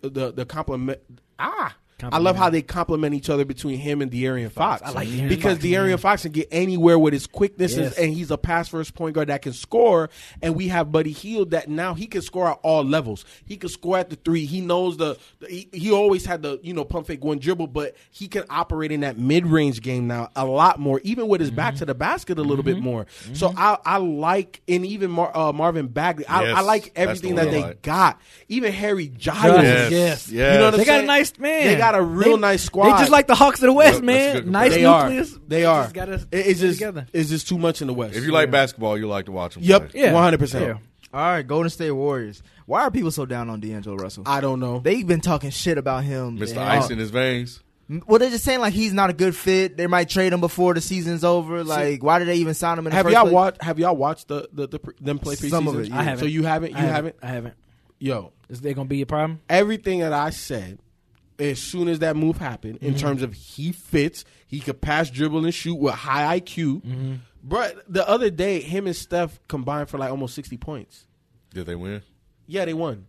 I love how they complement each other between him and De'Aaron Fox. I like De'Aaron because Fox, De'Aaron Fox can get anywhere with his quickness, Yes. and he's a pass-first point guard that can score. And we have Buddy Hield that now he can score at all levels. He can score at the three. He knows he always had the pump fake one dribble, but he can operate in that mid-range game now a lot more, even with his back to the basket a little bit more. So I like, and even Marvin Bagley. I like everything that they got. Even Harry Giles. Yes. You know what They I'm got saying? a nice man. They got a real nice squad. They just like the Hawks of the West, Yep, man. that's good Nice comparison. nucleus. They are. Just gotta It's get just together. it's just too much in the West. If you like basketball, you like to watch them. Yep. play. Yeah. 100%. Yeah. All right, Golden State Warriors. Why are people so down on D'Angelo Russell? I don't know. They've been talking shit about him. Mr. Ice in his veins. Well, they're just saying like he's not a good fit. They might trade him before the season's over. Like, why did they even sign him in the first place? Have y'all watched them play preseason? Some of it, yeah. I haven't. So you haven't? I haven't. Yo, Is they gonna be a problem? everything that I said, as soon as that move happened, in terms of he fits, he could pass, dribble, and shoot with high IQ. But the other day, him and Steph combined for like almost 60 points. Did they win? Yeah, they won.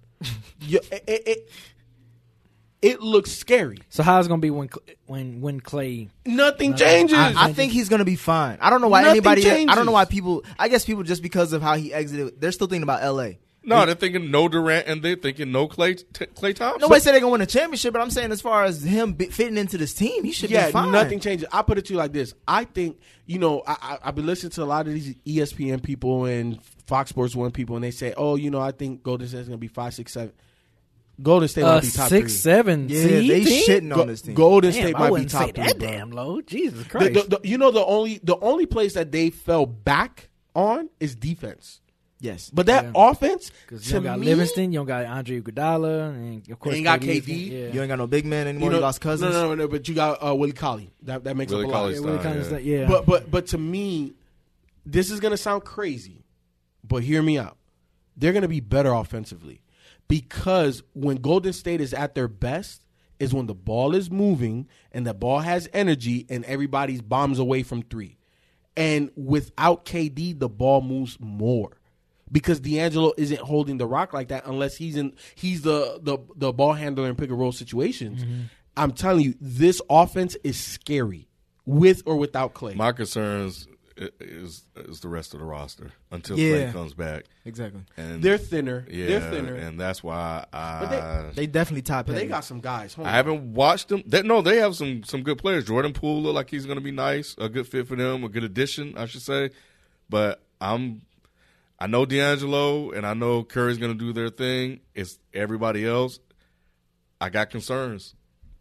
It looks scary. So how's it gonna be when Clay? Nothing changes. I think he's gonna be fine. I don't know why Nothing anybody. I changes. don't know why people. I guess people just because of how he exited, they're still thinking about L.A. No, they're thinking no Durant, and they're thinking no Clay Thompson. Nobody said they're gonna win a championship, but I'm saying as far as him fitting into this team, he should be fine. Nothing changes. I put it to you like this. I think, I've been listening to a lot of these ESPN people and Fox Sports 1 people, and they say, I think Golden State is going to be 5, 6, 7. Golden State might be top 6, 7 Yeah, seed they team? shitting on this team. Golden Damn, State I might be wouldn't top say 3. that bro. damn low. Jesus Christ! The only place that they fell back on is defense. Yes, But that offense, Because you to don't got me, Livingston, you don't got Andre Iguodala, and of course ain't got KD. KD. Yeah. you ain't got no big man anymore. You lost Cousins. No, but you got Willie Colley. That makes Willie up a lot. Colley's Yeah, Willie style, Collins, yeah. yeah. But to me, this is gonna sound crazy, but hear me out. They're gonna be better offensively because when Golden State is at their best is when the ball is moving and the ball has energy and everybody's bombs away from three. And without KD, the ball moves more. Because D'Angelo isn't holding the rock like that unless he's the ball handler in pick and roll situations. I'm telling you, this offense is scary with or without Clay. My concerns is the rest of the roster until Yeah. Clay comes back. Exactly. And They're thinner. Yeah, They're thinner. and that's why They definitely top But heavy. they got some guys. Hold I on. haven't watched them. They have some good players. Jordan Poole look like he's going to be nice, a good fit for them, a good addition, I should say. But I know D'Angelo and I know Curry's going to do their thing. It's everybody else. I got concerns.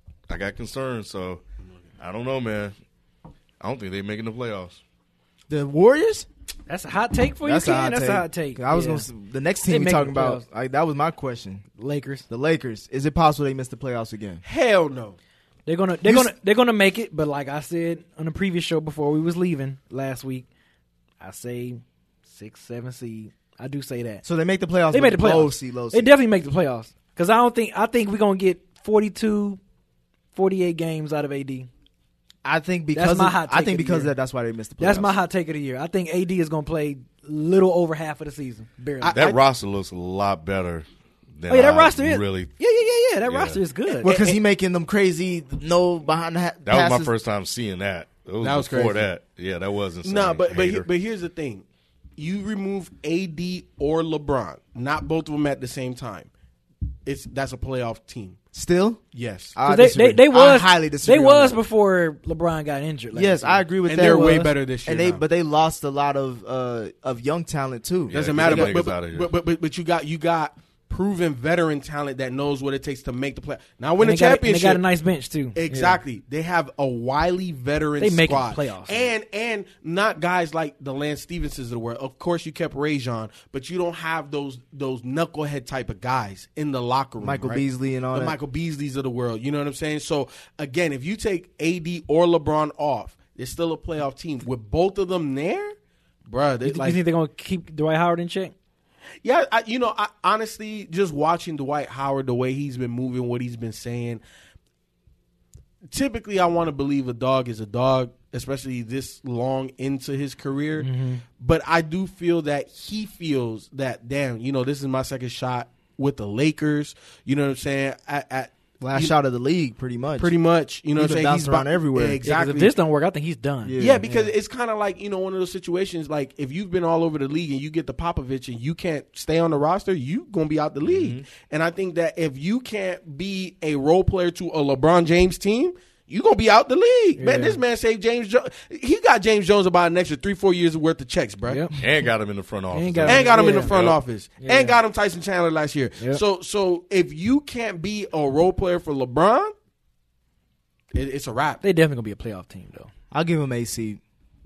So I don't know, man. I don't think they're making the playoffs. The Warriors. That's a hot take for you, That's Ken? a hot That's take. a hot take. I was Yeah. gonna. The next They team we make talking the about. That was my question. Lakers. The Lakers. Is it possible they miss the playoffs again? Hell no. They're gonna make it, but like I said on the previous show before we was leaving last week, I say 6, 7 seed. I do say that. So they make the playoffs. They made the playoffs. Low They seed. definitely make the playoffs because I think we're gonna get 42, 48 games out of AD. I think That's my hot take because of the year. that's why they missed the playoffs. That's my hot take of the year. I think AD is gonna play little over half of the season. Barely. That roster looks a lot better than that roster is really. Yeah. That roster is good. Well, because he making them crazy no behind the That was my first time seeing that. That was before crazy. that. Yeah, that was insane. No, but here's the thing: you remove AD or LeBron, not both of them at the same time. That's a playoff team. Still, Yes, They was I highly disagree. They on was that. before LeBron got injured. Yes, year. I agree with and that. they're way better this year. And they lost a lot of young talent too. Yeah, doesn't get matter. them niggas outta here. But you got proven veteran talent that knows what it takes to make the play. Now win And the championship. They got a nice bench too. Exactly. They have a wily veteran They make squad. playoffs. And not guys like the Lance Stevensons of the world. Of course you kept Rajon, but you don't have those knucklehead type of guys in the locker room. Michael right? Beasley and all the that. Michael Beasleys of the world. You know what I'm saying? So again, if you take AD or LeBron off, there's still a playoff team. With both of them there, bruh, You think they're gonna keep Dwight Howard in check? yeah, I honestly, just watching Dwight Howard, the way he's been moving, what he's been saying, typically I want to believe a dog is a dog, especially this long into his career. Mm-hmm. But I do feel that he feels that, damn, this is my second shot with the Lakers. You know what I'm saying? At Last shot of the league, pretty much. Pretty much. You know what I'm He's been saying? bouncing around everywhere. Yeah, exactly. If this don't work, I think he's done. Yeah, because it's kind of like, one of those situations, like if you've been all over the league and you get the Popovich and you can't stay on the roster, you going to be out the league. And I think that if you can't be a role player to a LeBron James team, you going to be out the league. Man, this man saved James Jones. He got James Jones about an extra 3-4 years worth of checks, bro. Yep. And got him in the front office. And Got him in the Yeah. front office. Yeah. And got him Tyson Chandler last year. Yep. So if you can't be a role player for LeBron, it's a wrap. They definitely gonna be a playoff team though. I'll give him a seed.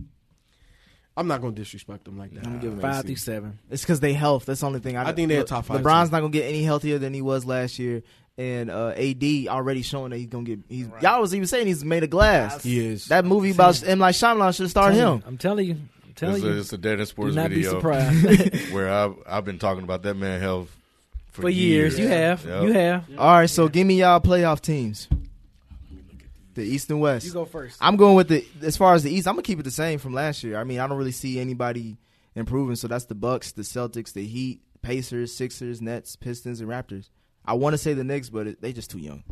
I'm not going to disrespect them like that. I'm giving him 5 a through seed. 7. It's because they health. That's the only thing. I think they're a top 5 LeBron's team. not gonna get any healthier than he was last year, and AD already showing that he's gonna get. Y'all was even saying he's made of glass. He is. That movie about M. Night Shyamalan should have starred him. I'm telling you. It's a Dead in Sports Do not be video surprised. where I've been talking about that man health For years. You have. Yep. You have. All right, so give me y'all playoff teams. The East and West. You go first. I'm going with as far as the East, I'm gonna keep it the same from last year. I mean, I don't really see anybody improving. So that's the Bucks, the Celtics, the Heat, Pacers, Sixers, Nets, Pistons, and Raptors. I want to say the Knicks, but they just too young.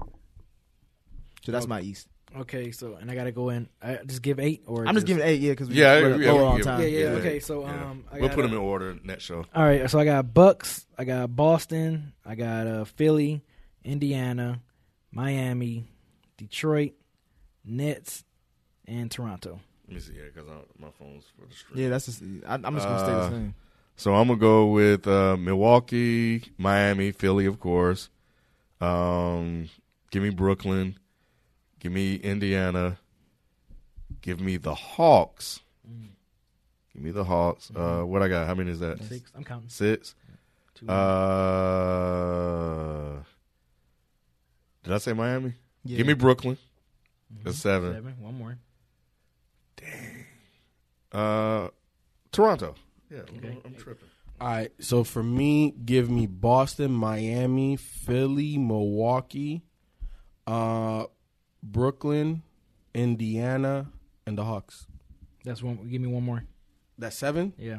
So that's my East. Okay, so and I gotta go in. I just give 8 or I'm just giving 8, because we Yeah, split up yeah, lower we on give- time. Yeah. Yeah. Okay, so we'll put them in order next show. All right, so I got Bucks, I got Boston, I got Philly, Indiana, Miami, Detroit, Nets, and Toronto. Let me see here because my phone's for the stream. Yeah, that's just. I'm just gonna stay the same. So I'm gonna go with Milwaukee, Miami, Philly, of course. Give me Brooklyn. Give me Indiana. Give me the Hawks. Give me the Hawks. What I got? How many is that? 6. I'm counting. 6. 2. Did I say Miami? Yeah. Give me Brooklyn. That's 7. 7. One more. Toronto. Yeah, Okay. I'm tripping. All right, so for me, give me Boston, Miami, Philly, Milwaukee, Brooklyn, Indiana, and the Hawks. That's one. Give me one more. That's 7? Yeah.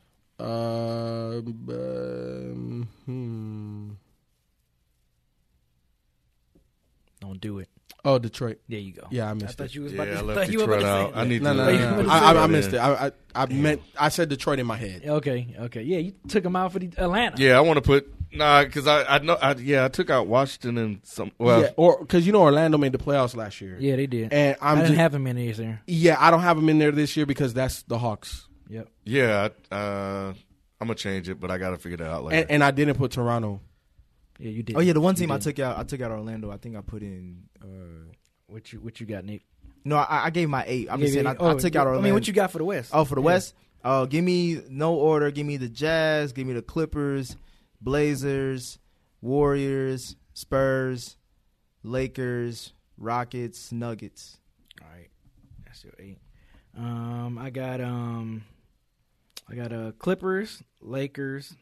Don't do it. Oh, Detroit. There you go. Yeah, I I missed thought it. you was Yeah, about I to. left thought you were about Detroit to say out. I that. need No, to. no, Wait, no. wait, I wait. missed it. I meant I said Detroit in my head. Okay. Yeah, you took him out for the Atlanta. Yeah, I want to put because I know. I took out Washington and some. Well, Yeah, or because Orlando made the playoffs last year. Yeah, they did. And I didn't have him in there. Yeah, I don't have them in there this year because that's the Hawks. Yep. yeah. I'm gonna change it, but I gotta figure that out later. And I didn't put Toronto. Yeah, you did. Oh yeah, the one team You I did. took out Orlando. I think I put in. What you got, Nick? No, I gave my 8. I'm just saying I took out Orlando. I mean, what you got for the West? Oh, for the Yeah. West? Give me no order. Give me the Jazz. Give me the Clippers, Blazers, Warriors, Spurs, Lakers, Rockets, Nuggets. All right, that's your 8. I I got Clippers, Lakers,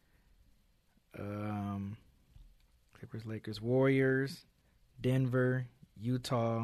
Warriors, Denver, Utah,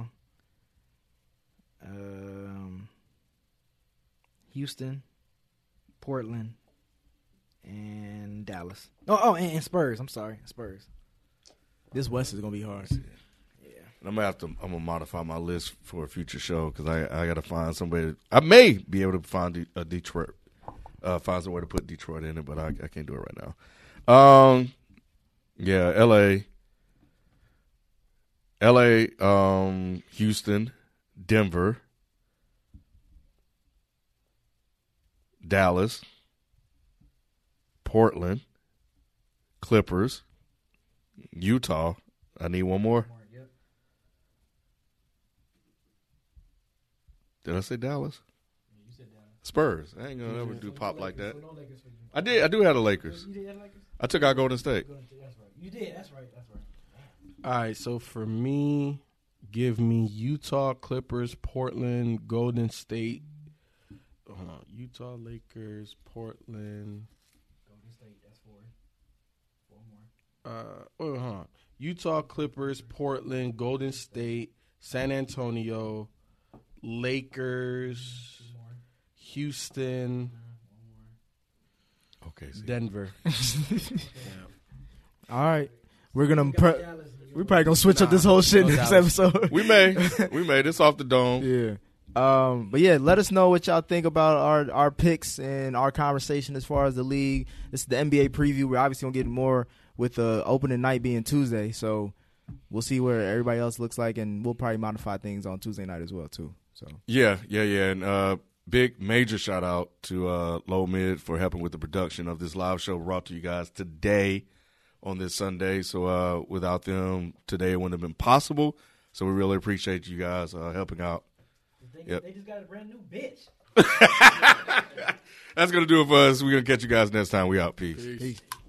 Houston, Portland, and Dallas. And Spurs. I'm sorry, Spurs. This West is gonna be hard. I'm gonna modify my list for a future show because I gotta find somebody. I may be able to find a Detroit, find some way to put Detroit in it, but I can't do it right now. L.A., Houston, Denver, Dallas, Portland, Clippers, Utah. I need one more. Did I say Dallas? You said Dallas. Spurs. I ain't gonna ever do pop like that. I did. I do have the Lakers. You did have Lakers? I took out Golden State. That's right. You did. That's right. All right. So for me, give me Utah, Clippers, Portland, Golden State. Utah, Lakers, Portland. Golden State. That's four. More. Utah, Clippers, Portland, Golden State, San Antonio, Lakers, Houston, Denver. All right, we're probably gonna switch up this whole shit in this episode. We may this off the dome. Yeah. But yeah, let us know what y'all think about our picks and our conversation as far as the league. This is the NBA preview. We're obviously gonna get more with the opening night being Tuesday, so we'll see where everybody else looks like, and we'll probably modify things on Tuesday night as well too. So yeah, and big major shout out to Low Mid for helping with the production of this live show brought to you guys today on this Sunday. So without them today, it wouldn't have been possible. So we really appreciate you guys helping out. They just got a brand new bitch. That's gonna do it for us. We're gonna catch you guys next time. We out. Peace.